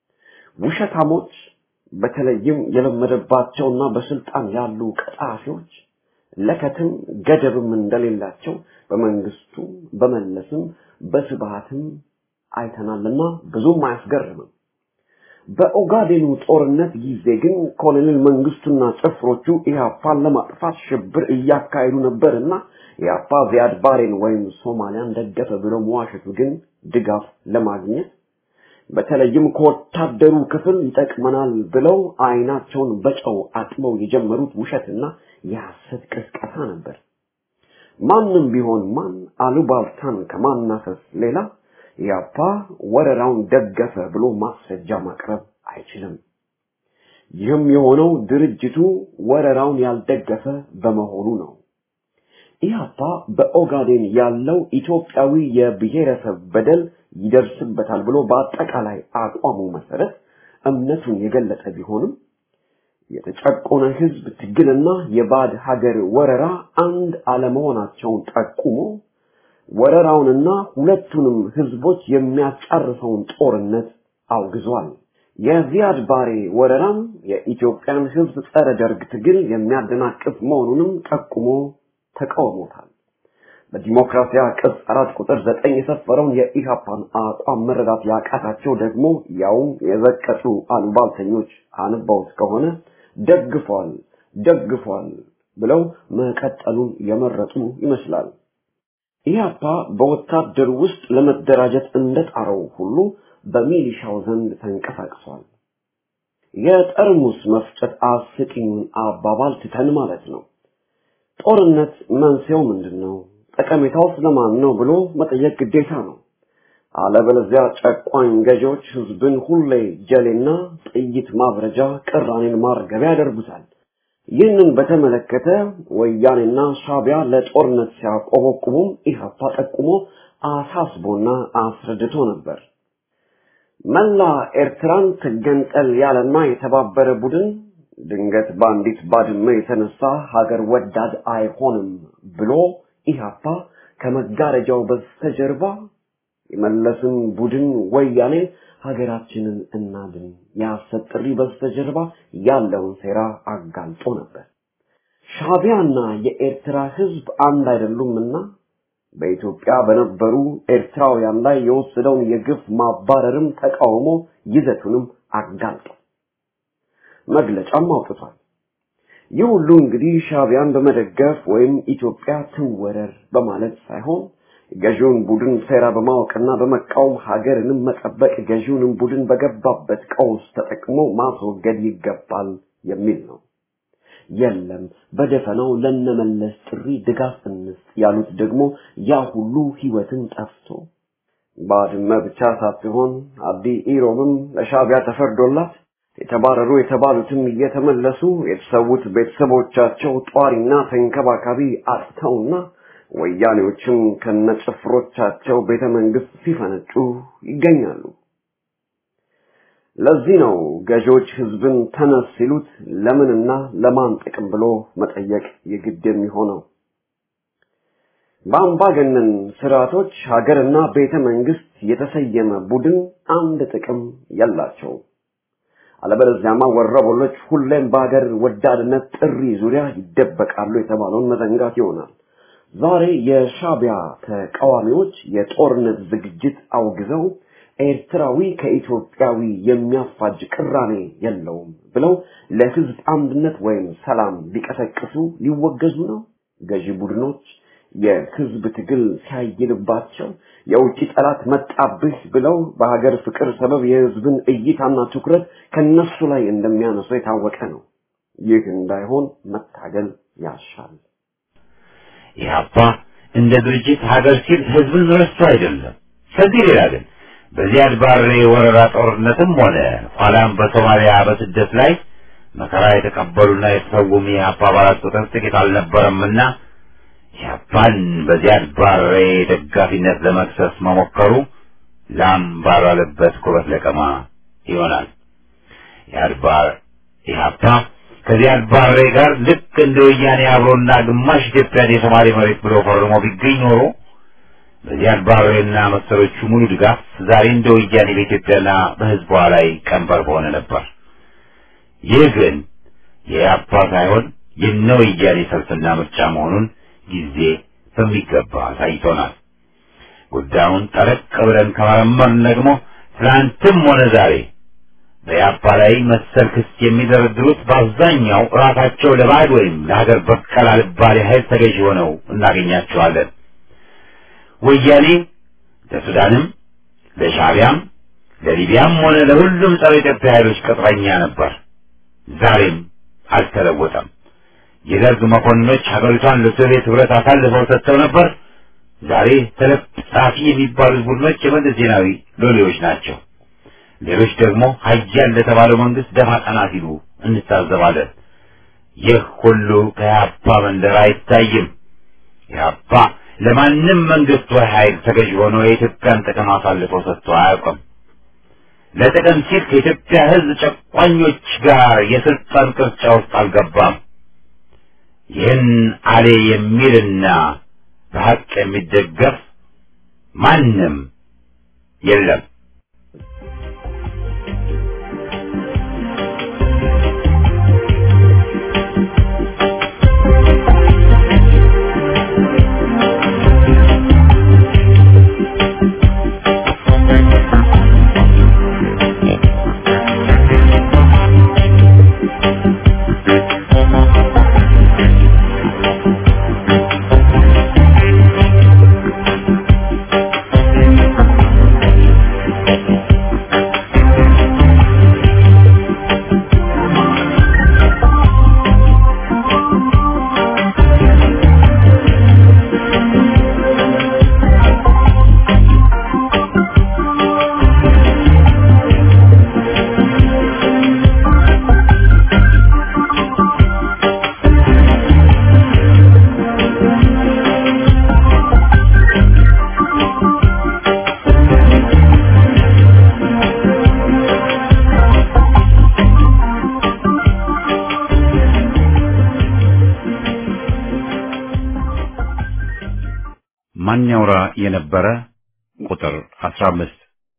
ውሸታሞች በተለይም የለመደባቸውና በስልጣን ያሉ ቀጣፊዎች ለከትም ገደብም እንደሌላቸው በመንግስቱ በመለስም በስብሐትም አይተናልና ብዙም አያስገርምም። በኦጋዴኑ ጦርነት ጊዜ ግን ኮሎኔል መንግስቱና ጭፍሮቹ ኢህአፓን ለማጥፋት ሽብር እያካሄዱ ነበርና ኢህአፓ ዚያድ ባሬን ወይም ሶማሊያን ደገፈ ብሎ መዋሸቱ ግን ድጋፍ ለማግኘት በተለይም ከወታደሩ ክፍል ይጠቅመናል ብለው አይናቸውን በጨው አጥበው የጀመሩት ውሸትና የሐሰት ቅስቀሳ ነበር። ማንም ቢሆን ማን አሉባልታን ከማናፈስ ሌላ ኢህአፓ ወረራውን ደገፈ ብሎ ማስረጃ ማቅረብ አይችልም። ይህም የሆነው ድርጅቱ ወረራውን ያልደገፈ በመሆኑ ነው። ኢህአፓ በኦጋዴን ያለው ኢትዮጵያዊ የብሔረሰብ በደል ይደርስበታል ብሎ በአጠቃላይ አቋሙ መሰረት እምነቱን የገለጸ ቢሆንም የተጨቆነ ህዝብ ትግልና የባድ ሀገር ወረራ አንድ አለመሆናቸውን ጠቁሞ ወረራውንና ሁለቱንም ህዝቦች የሚያጫርሰውን ጦርነት አውግዟል። የዚያድ ባሬ ወረራም የኢትዮጵያን ህዝብ ጸረ ደርግ ትግል የሚያደናቅፍ መሆኑንም ጠቁሞ ተቃውሞታል። በዲሞክራሲያ ቅጽ 4 ቁጥር 9 የሰፈረውን የኢህአፓን አቋም መረዳት ያቃታቸው ደግሞ ያው የዘቀጡ አሉባልተኞች አንባውት ከሆነ ደግፏል ብለው መቀጠሉን የመረጡ ይመስላል። ኢህአፓ በወታደር ውስጥ ለመደራጀት እንደጣረው ሁሉ በሚሊሻው ዘንድ ተንቀሳቅሷል። የጠርሙስ መፍጨት አስቂኙን አባባል ትተን ማለት ነው። ጦርነት መንስኤው ምንድነው? ጠቀሜታው ስለማን ነው ብሎ መጠየቅ ግዴታ ነው። አለበለዚያ ጨቋኝ ገዢዎች ህዝብን ሁሌ ጀሌና ጥይት ማብረጃ ቅራኔን ማርገቢያ ያደርጉታል። ይህንን በተመለከተ ወያኔና ሻዕቢያ ለጦርነት ሲያቆበቁቡ ኢህአፓ ጠቁሞ አሳስቦና አስረድቶ ነበር። መላ ኤርትራን ትገንጠል ያለና የተባበረ ቡድን ድንገት ባንዲት ባድመ የተነሳ ሀገር ወዳድ አይሆንም ብሎ ኢህአፓ ከመጋረጃው በስተጀርባ የመለስን ቡድን ወያኔ ሀገራችንን እናድን ያሰጥሪ በስተጀርባ ያለውን ሴራ አጋልጦ ነበር። ሻዕቢያና የኤርትራ ህዝብ አንድ አይደሉምና በኢትዮጵያ በነበሩ ኤርትራውያን ላይ የወሰደውን የግፍ ማባረርም ተቃውሞ ይዘቱንም አጋልጦ መግለጫም አውጥቷል። ይህ ሁሉ እንግዲህ ሻዕቢያን በመደገፍ ወይም ኢትዮጵያ ትወረር በማለት ሳይሆን ገዢውን ቡድን ሴራ በማወቅና በመቃወም ሀገርንም መጠበቅ ገዢውንም ቡድን በገባበት ቀውስ ተጠቅሞ ማስወገድ ይገባል የሚል ነው። የለም በደፈናው ለነመለስ ጥሪ ድጋፍ እንስጥ ያሉት ደግሞ ያ ሁሉ ህይወትን ጠፍቶ ባድመ ብቻ ሳትሆን አዲ ኢሮብም ለሻዕቢያ ተፈርዶላት የተባረሩ የተባሉትም እየተመለሱ የተሰዉት ቤተሰቦቻቸው ጧሪና ተንከባካቢ አጥተውና ወያኔዎችም ከነጭፍሮቻቸው ቤተመንግስት ሲፈነጩ ይገኛሉ። ለዚህ ነው ገዢዎች ህዝብን ተነስ ሲሉት ለምንና ለማን ጥቅም ብሎ መጠየቅ የግድ የሚሆነው። በአምባገነን ስርዓቶች ሀገርና ቤተመንግስት የተሰየመ ቡድን አንድ ጥቅም የላቸው። አለበለዚያማ ወረበሎች ሁሌም በሀገር ወዳድነት ጥሪ ዙሪያ ይደበቃሉ የተባለውን መዘንጋት ይሆናል። ዛሬ የሻዕቢያ ተቃዋሚዎች የጦርነት ዝግጅት አውግዘው ኤርትራዊ ከኢትዮጵያዊ የሚያፋጅ ቅራኔ የለውም ብለው ለህዝብ አንድነት ወይም ሰላም ሊቀሰቅሱ ሊወገዙ ነው። ገዢ ቡድኖች የህዝብ ትግል ሲያይልባቸው የውጭ ጠላት መጣብህ ብለው በሀገር ፍቅር ሰበብ የህዝብን እይታና ትኩረት ከነሱ ላይ እንደሚያነሱ የታወቀ ነው። ይህ እንዳይሆን መታገል ያሻል። ኢህአፓ እንደ ድርጅት ሀገር ሲል ህዝብን ረስቶ አይደለም። ከዚህ ሌላ ግን በዚያድ ባሬ ወረራ ጦርነትም ሆነ ኋላም በሶማሊያ በስደት ላይ መከራ የተቀበሉና የተሰዉም የኢህአፓ አባላት ቁጥር ጥቂት አልነበረምና ኢህአፓን በዚያድ ባሬ ደጋፊነት ለመክሰስ መሞከሩ ላም ባልዋለበት ኩበት ለቀማ ይሆናል። ኢህአፓ ከዚያድ ባሬ ጋር ልክ እንደ ወያኔ አብሮና ግማሽ ኢትዮጵያን የሶማሌ መሬት ብሎ ፈርሞ ቢገኝ ኖሮ በዚያድ ባሬና መሰሎቹ ሙሉ ድጋፍ ዛሬ እንደ ወያኔ በኢትዮጵያና በህዝቧ ላይ ቀንበር በሆነ ነበር። ይህ ግን የኢህአፓ ሳይሆን የነ ወያኔ ሰልፍና ምርጫ መሆኑን ጊዜ በሚገባ አሳይቶናል። ጉዳዩን ጠለቅ ብለን ከመረመርን ደግሞ ትናንትም ሆነ ዛሬ በኢህአፓ ላይ መሰል ክስ የሚደረድሩት በአብዛኛው ራሳቸው ለባዕድ ወይም ለሀገር በቀል አልባሌ ኃይል ተገዥ ሆነው እናገኛቸዋለን። ወያኔ ለሱዳንም ለሻዕቢያም ለሊቢያም ሆነ ለሁሉም ጸረ ኢትዮጵያ ኃይሎች ቅጥረኛ ነበር። ዛሬም አልተለወጠም። የደርግ መኮንኖች ሀገሪቷን ለሶቪየት ህብረት አሳልፈው ሰጥተው ነበር። ዛሬ ተለጣፊ የሚባሉት ቡድኖች የመለስ ዜናዊ ሎሌዎች ናቸው። ሌሎች ደግሞ ሀያል ለተባለው መንግስት ደፋ ቀና ሲሉ እንታዘባለን። ይህ ሁሉ ከኢህአፓ መንደር አይታይም። ኢህአፓ ለማንም መንግስት ወይ ኃይል ተገዥ ሆኖ የኢትዮጵያን ጥቅም አሳልፎ ሰጥቶ አያውቅም። ለጥቅም ሲል ከኢትዮጵያ ህዝብ ጨቋኞች ጋር የስልጣን ቅርጫ ውስጥ አልገባም። ይህን አሌ የሚልና በሀቅ የሚደገፍ ማንም የለም። ማን ያውራ የነበረ ቁጥር 15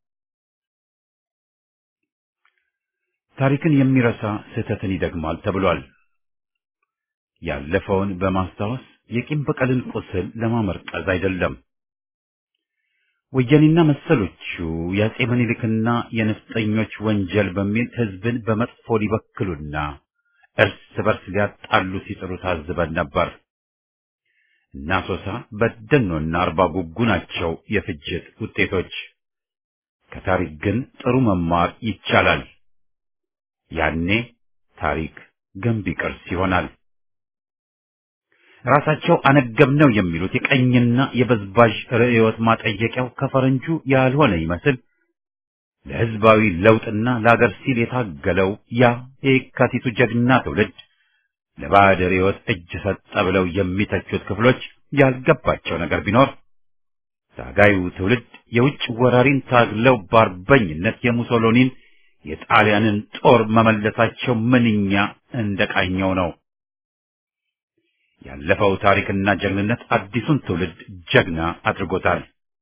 ታሪክን የሚረሳ ስህተትን ይደግማል ተብሏል። ያለፈውን በማስታወስ የቂም በቀልን ቁስል ለማመርቀዝ አይደለም። ወያኔና መሰሎቹ የአፄ ምኒልክና የነፍጠኞች ወንጀል በሚል ህዝብን በመጥፎ ሊበክሉና እርስ በርስ ሊያጣሉ ሲጥሩ ታዝበን ነበር። እና ሶሳ በደኖና አርባ ጉጉ ናቸው የፍጅት ውጤቶች። ከታሪክ ግን ጥሩ መማር ይቻላል። ያኔ ታሪክ ገንቢ ቅርስ ይሆናል። ራሳቸው አነገብነው የሚሉት የቀኝና የበዝባዥ ርዕዮት ማጠየቂያው ከፈረንጁ ያልሆነ ይመስል ለህዝባዊ ለውጥና ለአገር ሲል የታገለው ያ የካቲቱ ጀግና ትውልድ ለባዕድ ርዕዮት እጅ ሰጠ ብለው የሚተቹት ክፍሎች ያልገባቸው ነገር ቢኖር ታጋዩ ትውልድ የውጭ ወራሪን ታግለው በአርበኝነት የሙሶሎኒን የጣሊያንን ጦር መመለሳቸው ምንኛ እንደቃኘው ነው። ያለፈው ታሪክና ጀግንነት አዲሱን ትውልድ ጀግና አድርጎታል።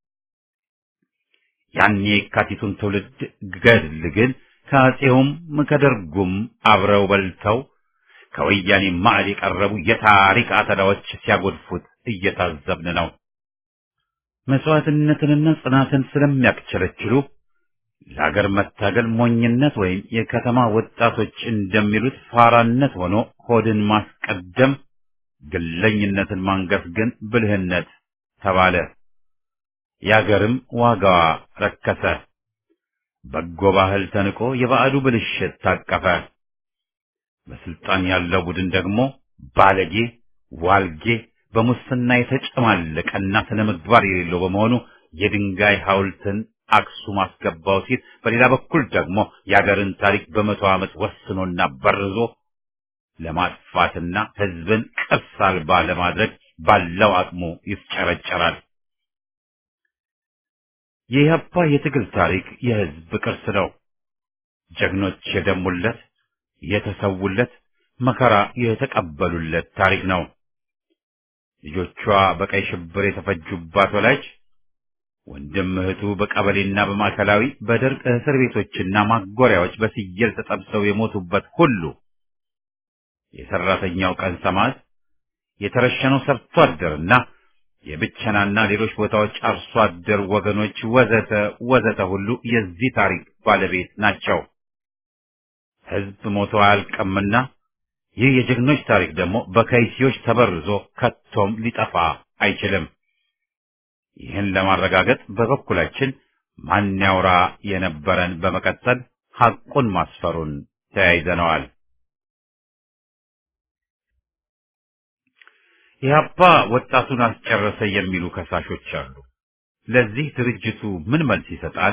ያኔ የካቲቱን ትውልድ ገድል ግን ከአፄውም ከደርጉም አብረው በልተው ከወያኔ ማዕድ የቀረቡ የታሪክ አተላዎች ሲያጎድፉት እየታዘብን ነው። መስዋዕትነትንና ጽናትን ስለሚያክቸለችሉ ለሀገር መታገል ሞኝነት ወይም የከተማ ወጣቶች እንደሚሉት ፋራነት ሆኖ ሆድን ማስቀደም፣ ግለኝነትን ማንገስ ግን ብልህነት ተባለ። የአገርም ዋጋዋ ረከሰ። በጎ ባህል ተንቆ የባዕዱ ብልሽት ታቀፈ። በስልጣን ያለው ቡድን ደግሞ ባለጌ፣ ዋልጌ፣ በሙስና የተጨማለቀና ስነ ምግባር የሌለው በመሆኑ የድንጋይ ሐውልትን አክሱም አስገባው ሲል፣ በሌላ በኩል ደግሞ የአገርን ታሪክ በመቶ ዓመት ወስኖና በርዞ ለማጥፋትና ህዝብን ቅርስ አልባ ለማድረግ ባለው አቅሙ ይፍጨረጨራል። የኢህአፓ የትግል ታሪክ የህዝብ ቅርስ ነው። ጀግኖች የደሙለት፣ የተሰውለት፣ መከራ የተቀበሉለት ታሪክ ነው። ልጆቿ በቀይ ሽብር የተፈጁባት ወላጅ፣ ወንድም እህቱ በቀበሌና በማዕከላዊ በደርቅ እስር ቤቶችና ማጎሪያዎች በስየል ተጠብሰው የሞቱበት ሁሉ፣ የሰራተኛው ቀን ሰማዕት፣ የተረሸነው ሰርቶ አደርና የብቸናና ሌሎች ቦታዎች አርሶ አደር ወገኖች ወዘተ ወዘተ ሁሉ የዚህ ታሪክ ባለቤት ናቸው። ህዝብ ሞቶ አያልቅምና ይህ የጀግኖች ታሪክ ደግሞ በከይሲዎች ተበርዞ ከቶም ሊጠፋ አይችልም። ይህን ለማረጋገጥ በበኩላችን ማን ያውራ የነበረን በመቀጠል ሐቁን ማስፈሩን ተያይዘነዋል። ኢህአፓ ወጣቱን አስጨረሰ የሚሉ ከሳሾች አሉ። ለዚህ ድርጅቱ ምን መልስ ይሰጣል?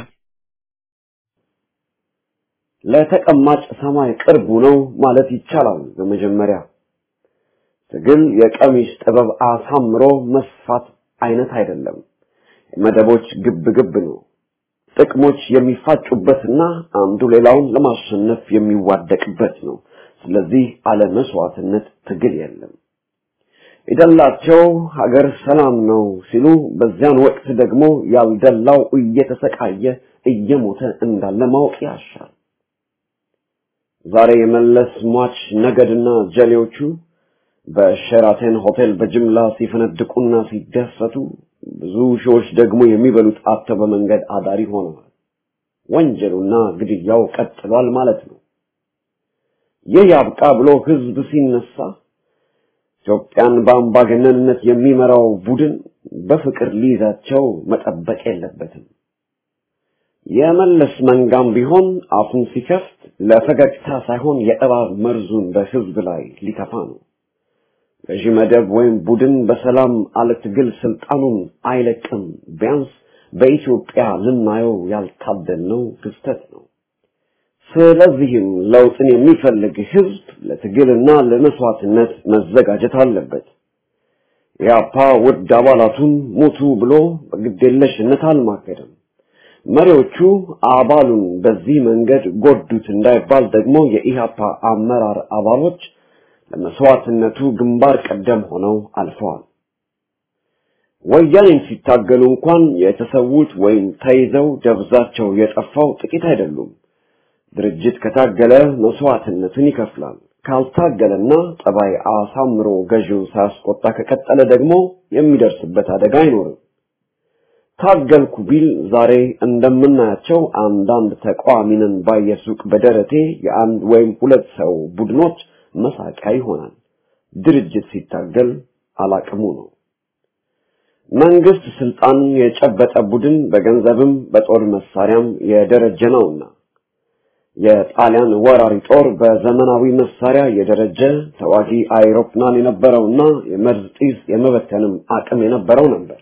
ለተቀማጭ ሰማይ ቅርቡ ነው ማለት ይቻላል። በመጀመሪያ ትግል የቀሚስ ጥበብ አሳምሮ መስፋት አይነት አይደለም። መደቦች ግብ ነው። ጥቅሞች የሚፋጩበትና አንዱ ሌላውን ለማሸነፍ የሚዋደቅበት ነው። ስለዚህ አለ መስዋዕትነት ትግል የለም። ይደላቸው ሀገር ሰላም ነው ሲሉ በዚያን ወቅት ደግሞ ያልደላው እየተሰቃየ እየሞተ እንዳለ ማወቅ ያሻል። ዛሬ የመለስ ሟች ነገድና ጀሌዎቹ በሸራተን ሆቴል በጅምላ ሲፈነድቁና ሲደሰቱ፣ ብዙ ሺዎች ደግሞ የሚበሉት አጥተው በመንገድ አዳሪ ሆነዋል። ወንጀሉና ግድያው ቀጥሏል ማለት ነው። ይህ ያብቃ ብሎ ህዝብ ሲነሳ ኢትዮጵያን በአምባገነንነት የሚመራው ቡድን በፍቅር ሊይዛቸው መጠበቅ የለበትም። የመለስ መንጋም ቢሆን አፉን ሲከፍት ለፈገግታ ሳይሆን የእባብ መርዙን በህዝብ ላይ ሊተፋ ነው። ገዢ መደብ ወይም ቡድን በሰላም አለ ትግል ስልጣኑን አይለቅም። ቢያንስ በኢትዮጵያ ልናየው ያልታደልነው ክስተት ነው። ስለዚህም ለውጥን የሚፈልግ ህዝብ ለትግልና ለመስዋዕትነት መዘጋጀት አለበት። ኢህአፓ ውድ አባላቱን ሞቱ ብሎ በግዴለሽነት አልማከረም። መሪዎቹ አባሉን በዚህ መንገድ ጎዱት እንዳይባል ደግሞ የኢህአፓ አመራር አባሎች ለመስዋዕትነቱ ግንባር ቀደም ሆነው አልፈዋል። ወያኔን ሲታገሉ እንኳን የተሰዉት ወይም ተይዘው ደብዛቸው የጠፋው ጥቂት አይደሉም። ድርጅት ከታገለ መስዋዕትነትን ይከፍላል። ካልታገለና ጠባይ አሳምሮ ገዢው ሳያስቆጣ ከቀጠለ ደግሞ የሚደርስበት አደጋ አይኖርም። ታገልኩ ቢል ዛሬ እንደምናያቸው አንዳንድ ተቃዋሚንን ባየሱቅ በደረቴ የአንድ ወይም ሁለት ሰው ቡድኖች መሳቂያ ይሆናል። ድርጅት ሲታገል አላቅሙ ነው። መንግስት ስልጣን የጨበጠ ቡድን በገንዘብም በጦር መሳሪያም የደረጀ ነውና የጣሊያን ወራሪ ጦር በዘመናዊ መሳሪያ የደረጀ ተዋጊ አይሮፕላን የነበረውና የመርዝ ጢስ የመበተንም አቅም የነበረው ነበር።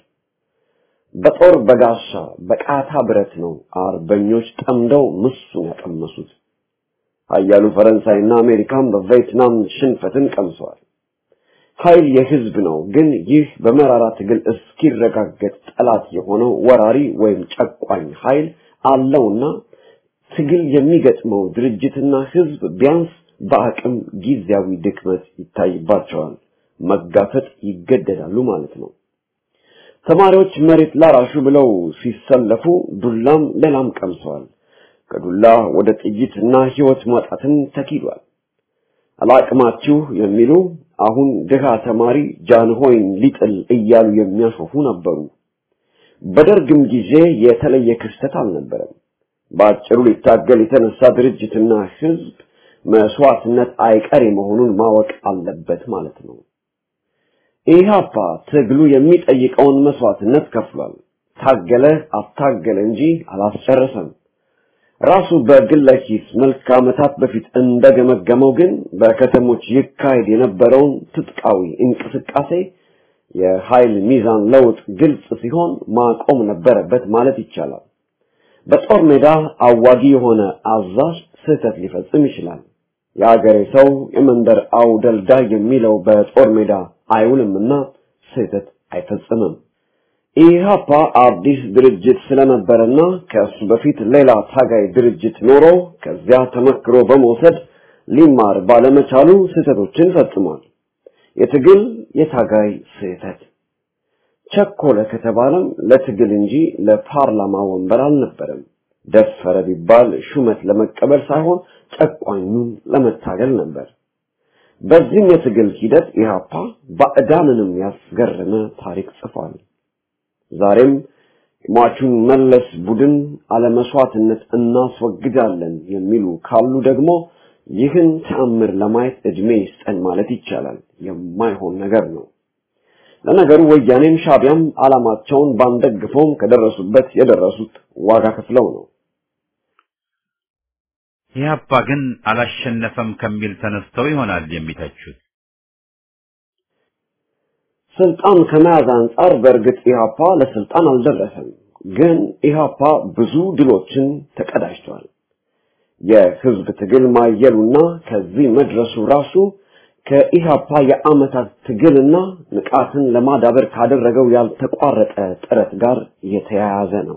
በጦር በጋሻ በቃታ ብረት ነው አርበኞች ጠምደው ምሱን ያቀመሱት። ኃያሉ ፈረንሳይና አሜሪካን በቪየትናም ሽንፈትን ቀምሰዋል። ኃይል የህዝብ ነው። ግን ይህ በመራራ ትግል እስኪረጋገጥ ጠላት የሆነው ወራሪ ወይም ጨቋኝ ኃይል አለውና ትግል የሚገጥመው ድርጅትና ህዝብ ቢያንስ በአቅም ጊዜያዊ ድክመት ይታይባቸዋል። መጋፈጥ ይገደዳሉ ማለት ነው። ተማሪዎች መሬት ላራሹ ብለው ሲሰለፉ ዱላም ሌላም ቀምሰዋል። ከዱላ ወደ ጥይትና ህይወት ማጣትን ተኪዷል። አላቅማችሁ የሚሉ አሁን ድሃ ተማሪ ጃንሆይን ሊጥል እያሉ የሚያሾፉ ነበሩ። በደርግም ጊዜ የተለየ ክስተት አልነበረም። በአጭሩ ሊታገል የተነሳ ድርጅትና ህዝብ መስዋዕትነት አይቀሬ መሆኑን ማወቅ አለበት ማለት ነው። ኢህአፓ ትግሉ የሚጠይቀውን መስዋዕትነት ከፍሏል። ታገለ አታገለ እንጂ አላስጨረሰም። ራሱ በግለ ኪስ መልክ ዓመታት በፊት እንደገመገመው ግን በከተሞች ይካሄድ የነበረውን ትጥቃዊ እንቅስቃሴ የኃይል ሚዛን ለውጥ ግልጽ ሲሆን ማቆም ነበረበት ማለት ይቻላል። በጦር ሜዳ አዋጊ የሆነ አዛዥ ስህተት ሊፈጽም ይችላል። የአገሬ ሰው የመንደር አውደልዳይ የሚለው በጦር ሜዳ አይውልምና ስህተት አይፈጽምም። ኢህአፓ አዲስ ድርጅት ስለነበረና ከሱ በፊት ሌላ ታጋይ ድርጅት ኖሮ ከዚያ ተመክሮ በመውሰድ ሊማር ባለመቻሉ ስህተቶችን ፈጽሟል። የትግል የታጋይ ስህተት ቸኮለ ከተባለም ለትግል እንጂ ለፓርላማ ወንበር አልነበረም። ደፈረ ቢባል ሹመት ለመቀበል ሳይሆን ጨቋኙን ለመታገል ነበር። በዚህም የትግል ሂደት ኢህአፓ ባዕዳንንም ያስገረመ ታሪክ ጽፏል። ዛሬም ሟቹን መለስ ቡድን አለመስዋዕትነት እናስወግዳለን የሚሉ ካሉ ደግሞ ይህን ተአምር ለማየት እድሜ ይስጠን ማለት ይቻላል። የማይሆን ነገር ነው። ለነገሩ ወያኔም ሻቢያም ዓላማቸውን ባንደግፈውም ከደረሱበት የደረሱት ዋጋ ከፍለው ነው። ኢህአፓ ግን አላሸነፈም ከሚል ተነስተው ይሆናል የሚተቹት። ስልጣን ከመያዝ አንጻር በእርግጥ ኢህአፓ ለስልጣን አልደረሰም። ግን ኢህአፓ ብዙ ድሎችን ተቀዳጅቷል። የህዝብ ትግል ማየሉና ከዚህ መድረሱ ራሱ ከኢህአፓ የአመታት ትግልና ንቃትን ለማዳበር ካደረገው ያልተቋረጠ ጥረት ጋር የተያያዘ ነው።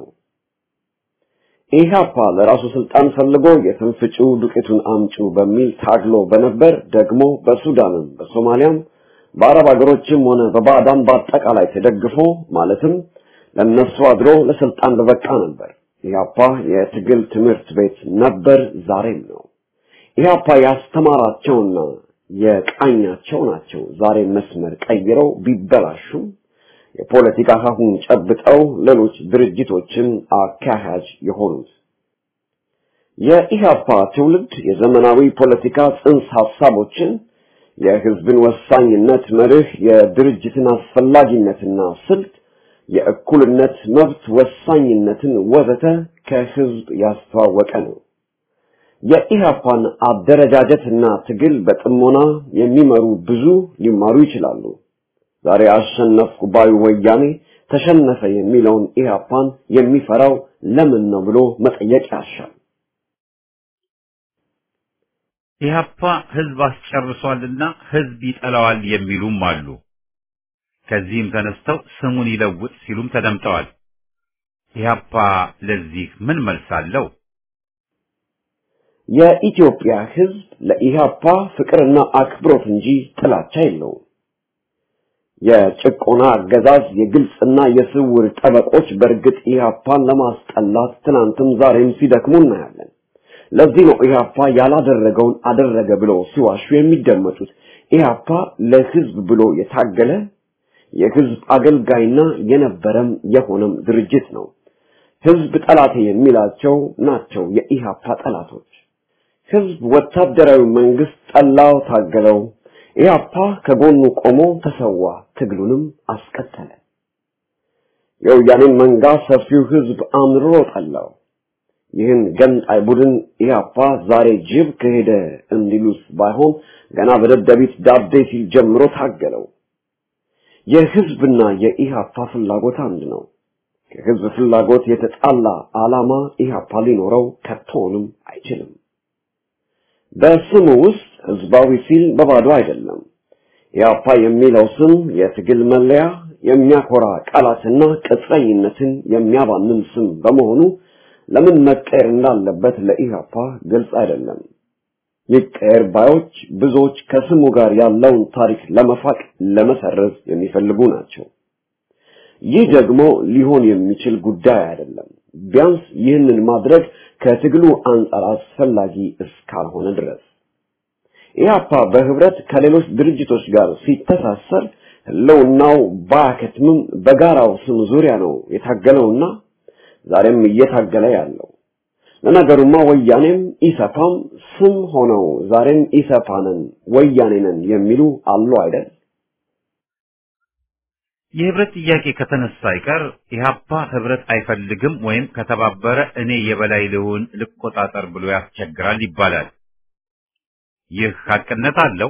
ኢህአፓ ለራሱ ስልጣን ፈልጎ የትንፍጩ ዱቄቱን አምጩ በሚል ታግሎ በነበር ደግሞ በሱዳንም በሶማሊያም በአረብ ሀገሮችም ሆነ በባዕዳን በአጠቃላይ ተደግፎ ማለትም ለነሱ አድሮ ለስልጣን በበቃ ነበር። ኢህአፓ የትግል ትምህርት ቤት ነበር፣ ዛሬም ነው። ኢህአፓ ያስተማራቸውና የቃኛቸው ናቸው ዛሬ መስመር ቀይረው ቢበላሹም የፖለቲካ ሀሁን ጨብጠው ሌሎች ድርጅቶችን አካሄጅ የሆኑት። የኢህአፓ ትውልድ የዘመናዊ ፖለቲካ ጽንሰ ሐሳቦችን፣ የህዝብን ወሳኝነት መርህ፣ የድርጅትን አስፈላጊነትና ስልት፣ የእኩልነት መብት ወሳኝነትን ወዘተ ከህዝብ ያስተዋወቀ ነው። የኢህአፓን አደረጃጀትና ትግል በጥሞና የሚመሩ ብዙ ሊማሩ ይችላሉ። ዛሬ አሸነፍኩ ባዩ ወያኔ ተሸነፈ የሚለውን ኢህአፓን የሚፈራው ለምን ነው ብሎ መጠየቅ ያሻል። ኢህአፓ ህዝብ አስጨርሷልና ህዝብ ይጠላዋል የሚሉም አሉ። ከዚህም ተነስተው ስሙን ይለውጥ ሲሉም ተደምጠዋል። ኢህአፓ ለዚህ ምን መልስ አለው? የኢትዮጵያ ህዝብ ለኢህአፓ ፍቅርና አክብሮት እንጂ ጥላቻ የለውም። የጭቆና አገዛዝ የግልጽና የስውር ጠበቆች በእርግጥ ኢህአፓን ለማስጠላት ትናንትም ዛሬም ሲደክሙ እናያለን። ለዚህ ነው ኢህአፓ ያላደረገውን አደረገ ብሎ ሲዋሹ የሚደመጡት። ኢህአፓ ለህዝብ ብሎ የታገለ የህዝብ አገልጋይና የነበረም የሆነም ድርጅት ነው። ህዝብ ጠላቴ የሚላቸው ናቸው የኢህአፓ ጠላቶች። ህዝብ ወታደራዊ መንግስት ጠላው፣ ታገለው። ኢህአፓ ከጎኑ ቆሞ ተሰዋ፣ ትግሉንም አስቀጠለ። የወያኔን መንጋ ሰፊው ህዝብ አምርሮ ጠላው። ይህን ገንጣይ ቡድን ኢህአፓ ዛሬ ጅብ ከሄደ እንዲሉስ ባይሆን ገና በደደቢት ዳቤ ሲል ጀምሮ ታገለው። የህዝብና የኢህአፓ ፍላጎት አንድ ነው። ከህዝብ ፍላጎት የተጣላ ዓላማ ኢህአፓ ሊኖረው ከቶንም አይችልም። በስሙ ውስጥ ህዝባዊ ሲል በባዶ አይደለም። ኢህአፓ የሚለው ስም የትግል መለያ፣ የሚያኮራ ቃላትና ቅጥረኝነትን የሚያባንን ስም በመሆኑ ለምን መቀየር እንዳለበት ለኢህአፓ ግልጽ አይደለም። ይቀየር ባዮች ብዙዎች ከስሙ ጋር ያለውን ታሪክ ለመፋቅ ለመሰረዝ የሚፈልጉ ናቸው። ይህ ደግሞ ሊሆን የሚችል ጉዳይ አይደለም። ቢያንስ ይህንን ማድረግ ከትግሉ አንጻር አስፈላጊ እስካልሆነ ድረስ ኢህአፓ በህብረት ከሌሎች ድርጅቶች ጋር ሲተሳሰር ህልውናው ባያከትምም በጋራው ስም ዙሪያ ነው የታገለውና ዛሬም እየታገለ ያለው። ለነገሩማ ወያኔም ኢሰፓም ስም ሆነው ዛሬም ኢሰፓንን ወያኔንን የሚሉ አሉ አይደል? የህብረት ጥያቄ ከተነሳ አይቀር ኢህአፓ ህብረት አይፈልግም ወይም ከተባበረ እኔ የበላይ ልሁን ልቆጣጠር ብሎ ያስቸግራል ይባላል። ይህ ሐቅነት አለው?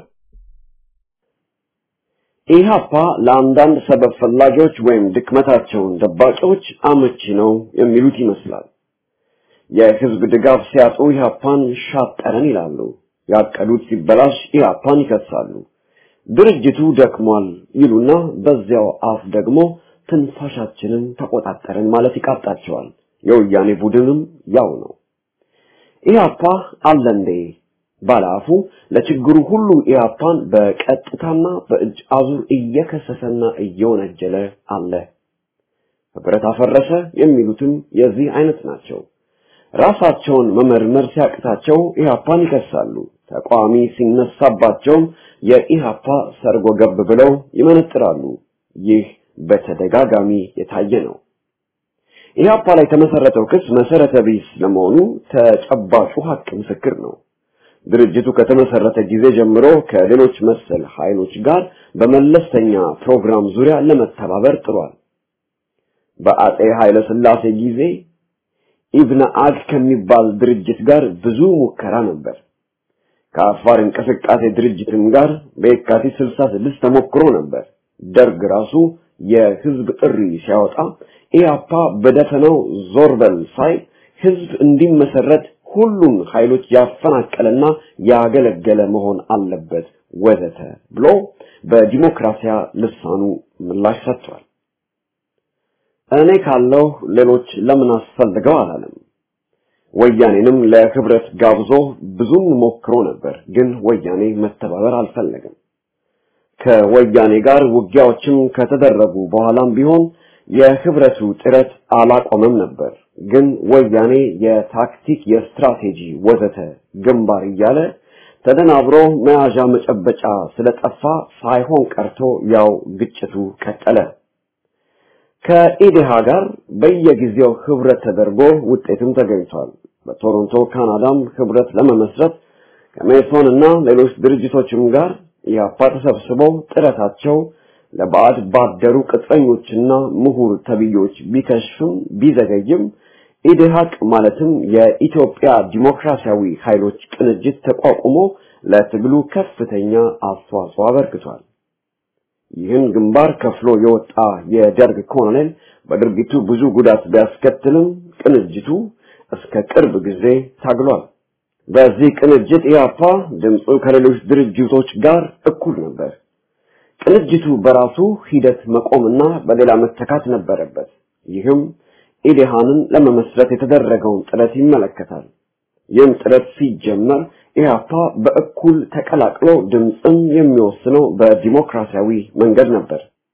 ኢህአፓ ለአንዳንድ ሰበብ ፈላጊዎች ወይም ድክመታቸውን ደባቂዎች አመቺ ነው የሚሉት ይመስላል። የህዝብ ድጋፍ ሲያጡ ኢህአፓን ሻጠረን ይላሉ። ያቀዱት ሲበላሽ ኢህአፓን ይከሳሉ። ድርጅቱ ደክሟል ይሉና በዚያው አፍ ደግሞ ትንፋሻችንን ተቆጣጠረን ማለት ይቃጣቸዋል። የወያኔ ቡድንም ያው ነው። ኢህአፓ አለንዴ ባላፉ ለችግሩ ሁሉ ኢህአፓን በቀጥታና በእጅ አዙር እየከሰሰና እየወነጀለ አለ። ህብረት አፈረሰ የሚሉትም የዚህ አይነት ናቸው። ራሳቸውን መመርመር ሲያቅታቸው ኢህአፓን ይከሳሉ። ተቋሚ ሲነሳባቸው የኢህአፓ ሰርጎ ገብ ብለው ይመነጥራሉ። ይህ በተደጋጋሚ የታየ ነው። ኢህአፓ ላይ ተመሰረተው ክስ መሰረተ ቢስ ለመሆኑ ተጨባጩ ሀቅ ምስክር ነው። ድርጅቱ ከተመሰረተ ጊዜ ጀምሮ ከሌሎች መሰል ኃይሎች ጋር በመለስተኛ ፕሮግራም ዙሪያ ለመተባበር ጥሯል። በአጼ ኃይለ ሥላሴ ጊዜ ኢብነ አግ ከሚባል ድርጅት ጋር ብዙ ሙከራ ነበር። ከአፋር እንቅስቃሴ ድርጅትም ጋር በየካቲት 66 ተሞክሮ ነበር። ደርግ ራሱ የህዝብ ጥሪ ሲያወጣ ኢህአፓ በደፈናው ዞርበል ሳይ ህዝብ እንዲመሰረት ሁሉም ኃይሎች ያፈናቀለና ያገለገለ መሆን አለበት ወዘተ ብሎ በዲሞክራሲያ ልሳኑ ምላሽ ሰጥቷል። እኔ ካለው ሌሎች ለምን አስፈልገው አላለም። ወያኔንም ለህብረት ጋብዞ ብዙም ሞክሮ ነበር፣ ግን ወያኔ መተባበር አልፈለገም። ከወያኔ ጋር ውጊያዎችም ከተደረጉ በኋላም ቢሆን የህብረቱ ጥረት አላቆመም ነበር። ግን ወያኔ የታክቲክ የስትራቴጂ ወዘተ ግንባር እያለ ተደናብሮ መያዣ መጨበጫ ስለጠፋ ሳይሆን ቀርቶ ያው ግጭቱ ቀጠለ። ከኢዴሃ ጋር በየጊዜው ህብረት ተደርጎ ውጤትም ተገኝቷል። በቶሮንቶ ካናዳም ህብረት ለመመስረት ከሜሶንና ሌሎች ድርጅቶችም ጋር ኢህአፓ ተሰብስበው ጥረታቸው ለባዕድ ባደሩ ቅጥረኞችና ምሁር ተብዮች ቢከሽፍም ቢዘገይም ኢዴሃቅ ማለትም የኢትዮጵያ ዲሞክራሲያዊ ኃይሎች ቅንጅት ተቋቁሞ ለትግሉ ከፍተኛ አስተዋጽኦ አበርክቷል። ይህን ግንባር ከፍሎ የወጣ የደርግ ኮሎኔል በድርጊቱ ብዙ ጉዳት ቢያስከትልም ቅንጅቱ እስከ ቅርብ ጊዜ ታግሏል። በዚህ ቅንጅት ኢህአፓ ድምፁ ከሌሎች ድርጅቶች ጋር እኩል ነበር። ቅንጅቱ በራሱ ሂደት መቆምና በሌላ መተካት ነበረበት። ይህም ኢዴሃንን ለመመስረት የተደረገውን ጥረት ይመለከታል። ይህም ጥረት ሲጀመር ኢህአፓ በእኩል ተቀላቅሎ ድምፅም የሚወስነው በዲሞክራሲያዊ መንገድ ነበር።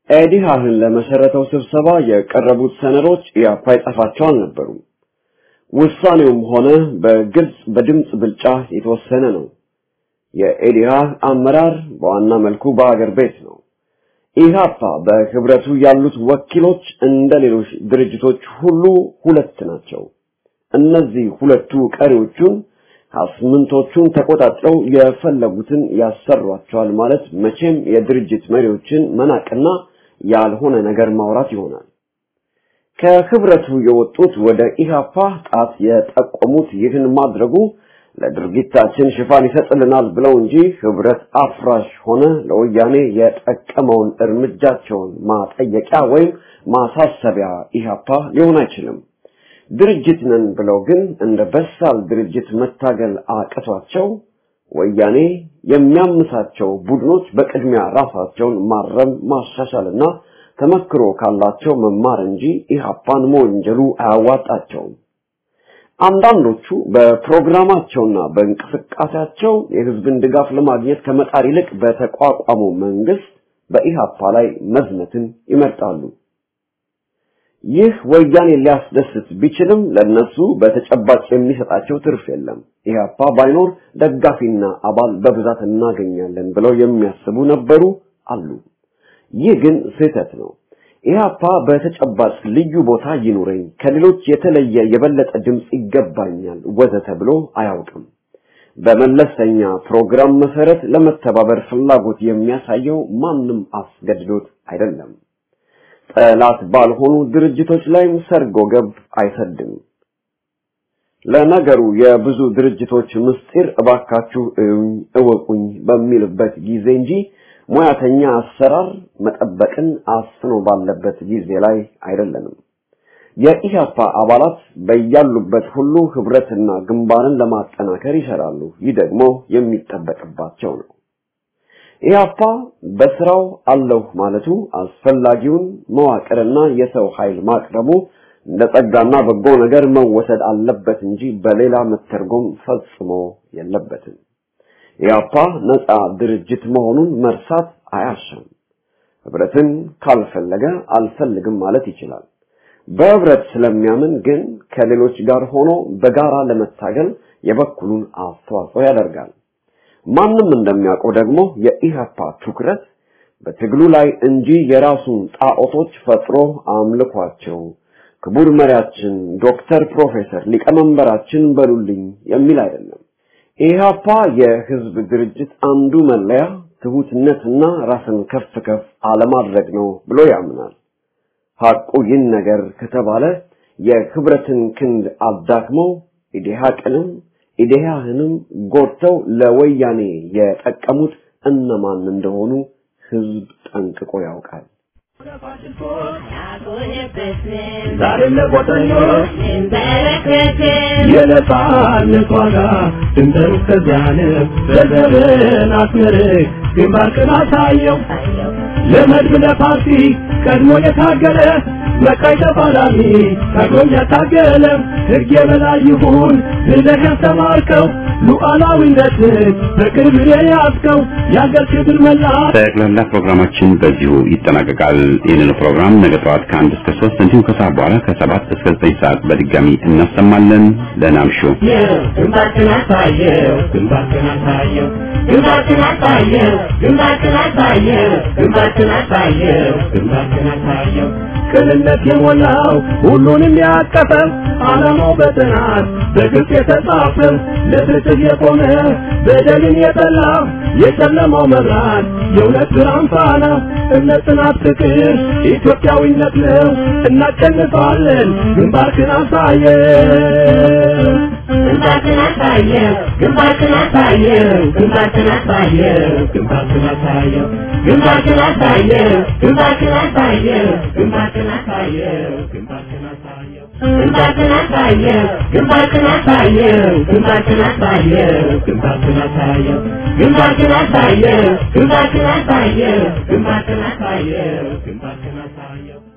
ኢህአፓን ለመሰረተው ስብሰባ የቀረቡት ሰነዶች ኢህአፓ የጻፋቸው አልነበሩም። ውሳኔውም ሆነ በግልጽ በድምጽ ብልጫ የተወሰነ ነው። የኢህአፓ አመራር በዋና መልኩ በአገር ቤት ነው። ኢህአፓ በህብረቱ ያሉት ወኪሎች እንደ ሌሎች ድርጅቶች ሁሉ ሁለት ናቸው። እነዚህ ሁለቱ ቀሪዎቹን አስምንቶቹን ተቆጣጥረው የፈለጉትን ያሰሯቸዋል ማለት መቼም የድርጅት መሪዎችን መናቅና ያልሆነ ነገር ማውራት ይሆናል። ከህብረቱ የወጡት ወደ ኢህአፓ ጣት የጠቆሙት ይህን ማድረጉ ለድርጊታችን ሽፋን ይሰጥልናል ብለው እንጂ ህብረት አፍራሽ ሆነ ለወያኔ የጠቀመውን እርምጃቸውን ማጠየቂያ ወይም ማሳሰቢያ ኢህአፓ ሊሆን አይችልም። ድርጅት ነን ብለው ግን እንደ በሳል ድርጅት መታገል አቅቷቸው ወያኔ የሚያምሳቸው ቡድኖች በቅድሚያ ራሳቸውን ማረም ማሻሻልና ተመክሮ ካላቸው መማር እንጂ ኢህአፓን መወንጀሉ አያዋጣቸውም። አንዳንዶቹ በፕሮግራማቸውና በእንቅስቃሴያቸው የህዝብን ድጋፍ ለማግኘት ከመጣር ይልቅ በተቋቋመው መንግስት በኢህአፓ ላይ መዝመትን ይመርጣሉ። ይህ ወያኔ ሊያስደስት ቢችልም ለነሱ በተጨባጭ የሚሰጣቸው ትርፍ የለም። ኢህአፓ ባይኖር ደጋፊና አባል በብዛት እናገኛለን ብለው የሚያስቡ ነበሩ አሉ። ይህ ግን ስህተት ነው። ኢህአፓ በተጨባጭ ልዩ ቦታ ይኑረኝ፣ ከሌሎች የተለየ የበለጠ ድምጽ ይገባኛል ወዘተ ብሎ አያውቅም። በመለስተኛ ፕሮግራም መሰረት ለመተባበር ፍላጎት የሚያሳየው ማንም አስገድዶት አይደለም። ጠላት ባልሆኑ ድርጅቶች ላይ ሰርጎ ገብ አይሰድም። ለነገሩ የብዙ ድርጅቶች ምስጢር እባካችሁ እወቁኝ በሚልበት ጊዜ እንጂ ሙያተኛ አሰራር መጠበቅን አስኖ ባለበት ጊዜ ላይ አይደለንም። የኢህአፓ አባላት በያሉበት ሁሉ ህብረትና ግንባርን ለማጠናከር ይሰራሉ። ይህ ደግሞ የሚጠበቅባቸው ነው። ኢህአፓ በስራው አለሁ ማለቱ አስፈላጊውን መዋቅርና የሰው ኃይል ማቅረቡ ለጸጋና በጎ ነገር መወሰድ አለበት እንጂ በሌላ መተርጎም ፈጽሞ የለበትም። ኢህአፓ ነፃ ድርጅት መሆኑን መርሳት አያሻም። ህብረትን ካልፈለገ አልፈልግም ማለት ይችላል። በህብረት ስለሚያምን ግን ከሌሎች ጋር ሆኖ በጋራ ለመታገል የበኩሉን አስተዋጽኦ ያደርጋል። ማንም እንደሚያውቀው ደግሞ የኢህአፓ ትኩረት በትግሉ ላይ እንጂ የራሱን ጣዖቶች ፈጥሮ አምልኳቸው ክቡር መሪያችን ዶክተር ፕሮፌሰር ሊቀመንበራችን በሉልኝ የሚል አይደለም። ኢህአፓ የህዝብ ድርጅት አንዱ መለያ ትሁትነትና ራስን ከፍ ከፍ አለማድረግ ነው ብሎ ያምናል። ሐቁ ይህን ነገር ከተባለ የህብረትን ክንድ አዳክመው ኢዴሃህንም ጎድተው ለወያኔ የጠቀሙት እነማን እንደሆኑ ህዝብ ጠንቅቆ ያውቃል። ዛሬ ለቆጠኞች የነጻነት ዋጋ ድንበሩ ከዚያነ በዘመን አስመርቅ ግንባርክን አሳየው ለመድብ ለፓርቲ ቀድሞ የታገለ መቃይ ተፋላሚ ታግሎም ያታገለ ሕግ የበላይ ይሁን ብለህ ያስተማርከው ሉዓላዊነትን በክብር የያዝከው የአገር ክብር መላሽ። ጠቅላላ ፕሮግራማችን በዚሁ ይጠናቀቃል። ይህንን ፕሮግራም ነገ ጠዋት ከ1 እስከ 3 እንዲሁም ከሰዓት በኋላ ከ7 እስከ 9 ሰዓት በድጋሚ እናሰማለን። ለናምሹ ግንባርክን አሳየው ግንባርክን አሳየው ግንባርክን አሳየው ግንባርክን አሳየው ግንባርክን አሳየው ግንባርክን አሳየው ቅንነት የሞላው ሁሉንም ያቀፈ ዓላማው በጥናት በግልጽ የተጻፈ ለፍትህ የቆመ በደልን የጠላ የጨለማው መብራት የእውነት ብርሃን ፋና እምነት፣ ጽናት፣ ፍቅር ኢትዮጵያዊነት ነው። እናሸንፋለን። ግንባርክን አሳየው ግንባርክን አሳየው ግንባርክን አሳየው ግንባርክን አሳየው ግንባርክን አሳየው ግንባርክን አሳየው ግንባርክን አሳየው ግንባርክን አሳየው ግንባርክን አሳየው ግንባርክን አሳየው ግንባርክን አሳየው ግንባርክን አሳየው ግንባርክን አሳየው ግንባርክን አሳየው ግንባርክን አሳየው ግንባርክን አሳየው ግንባርክን አሳየው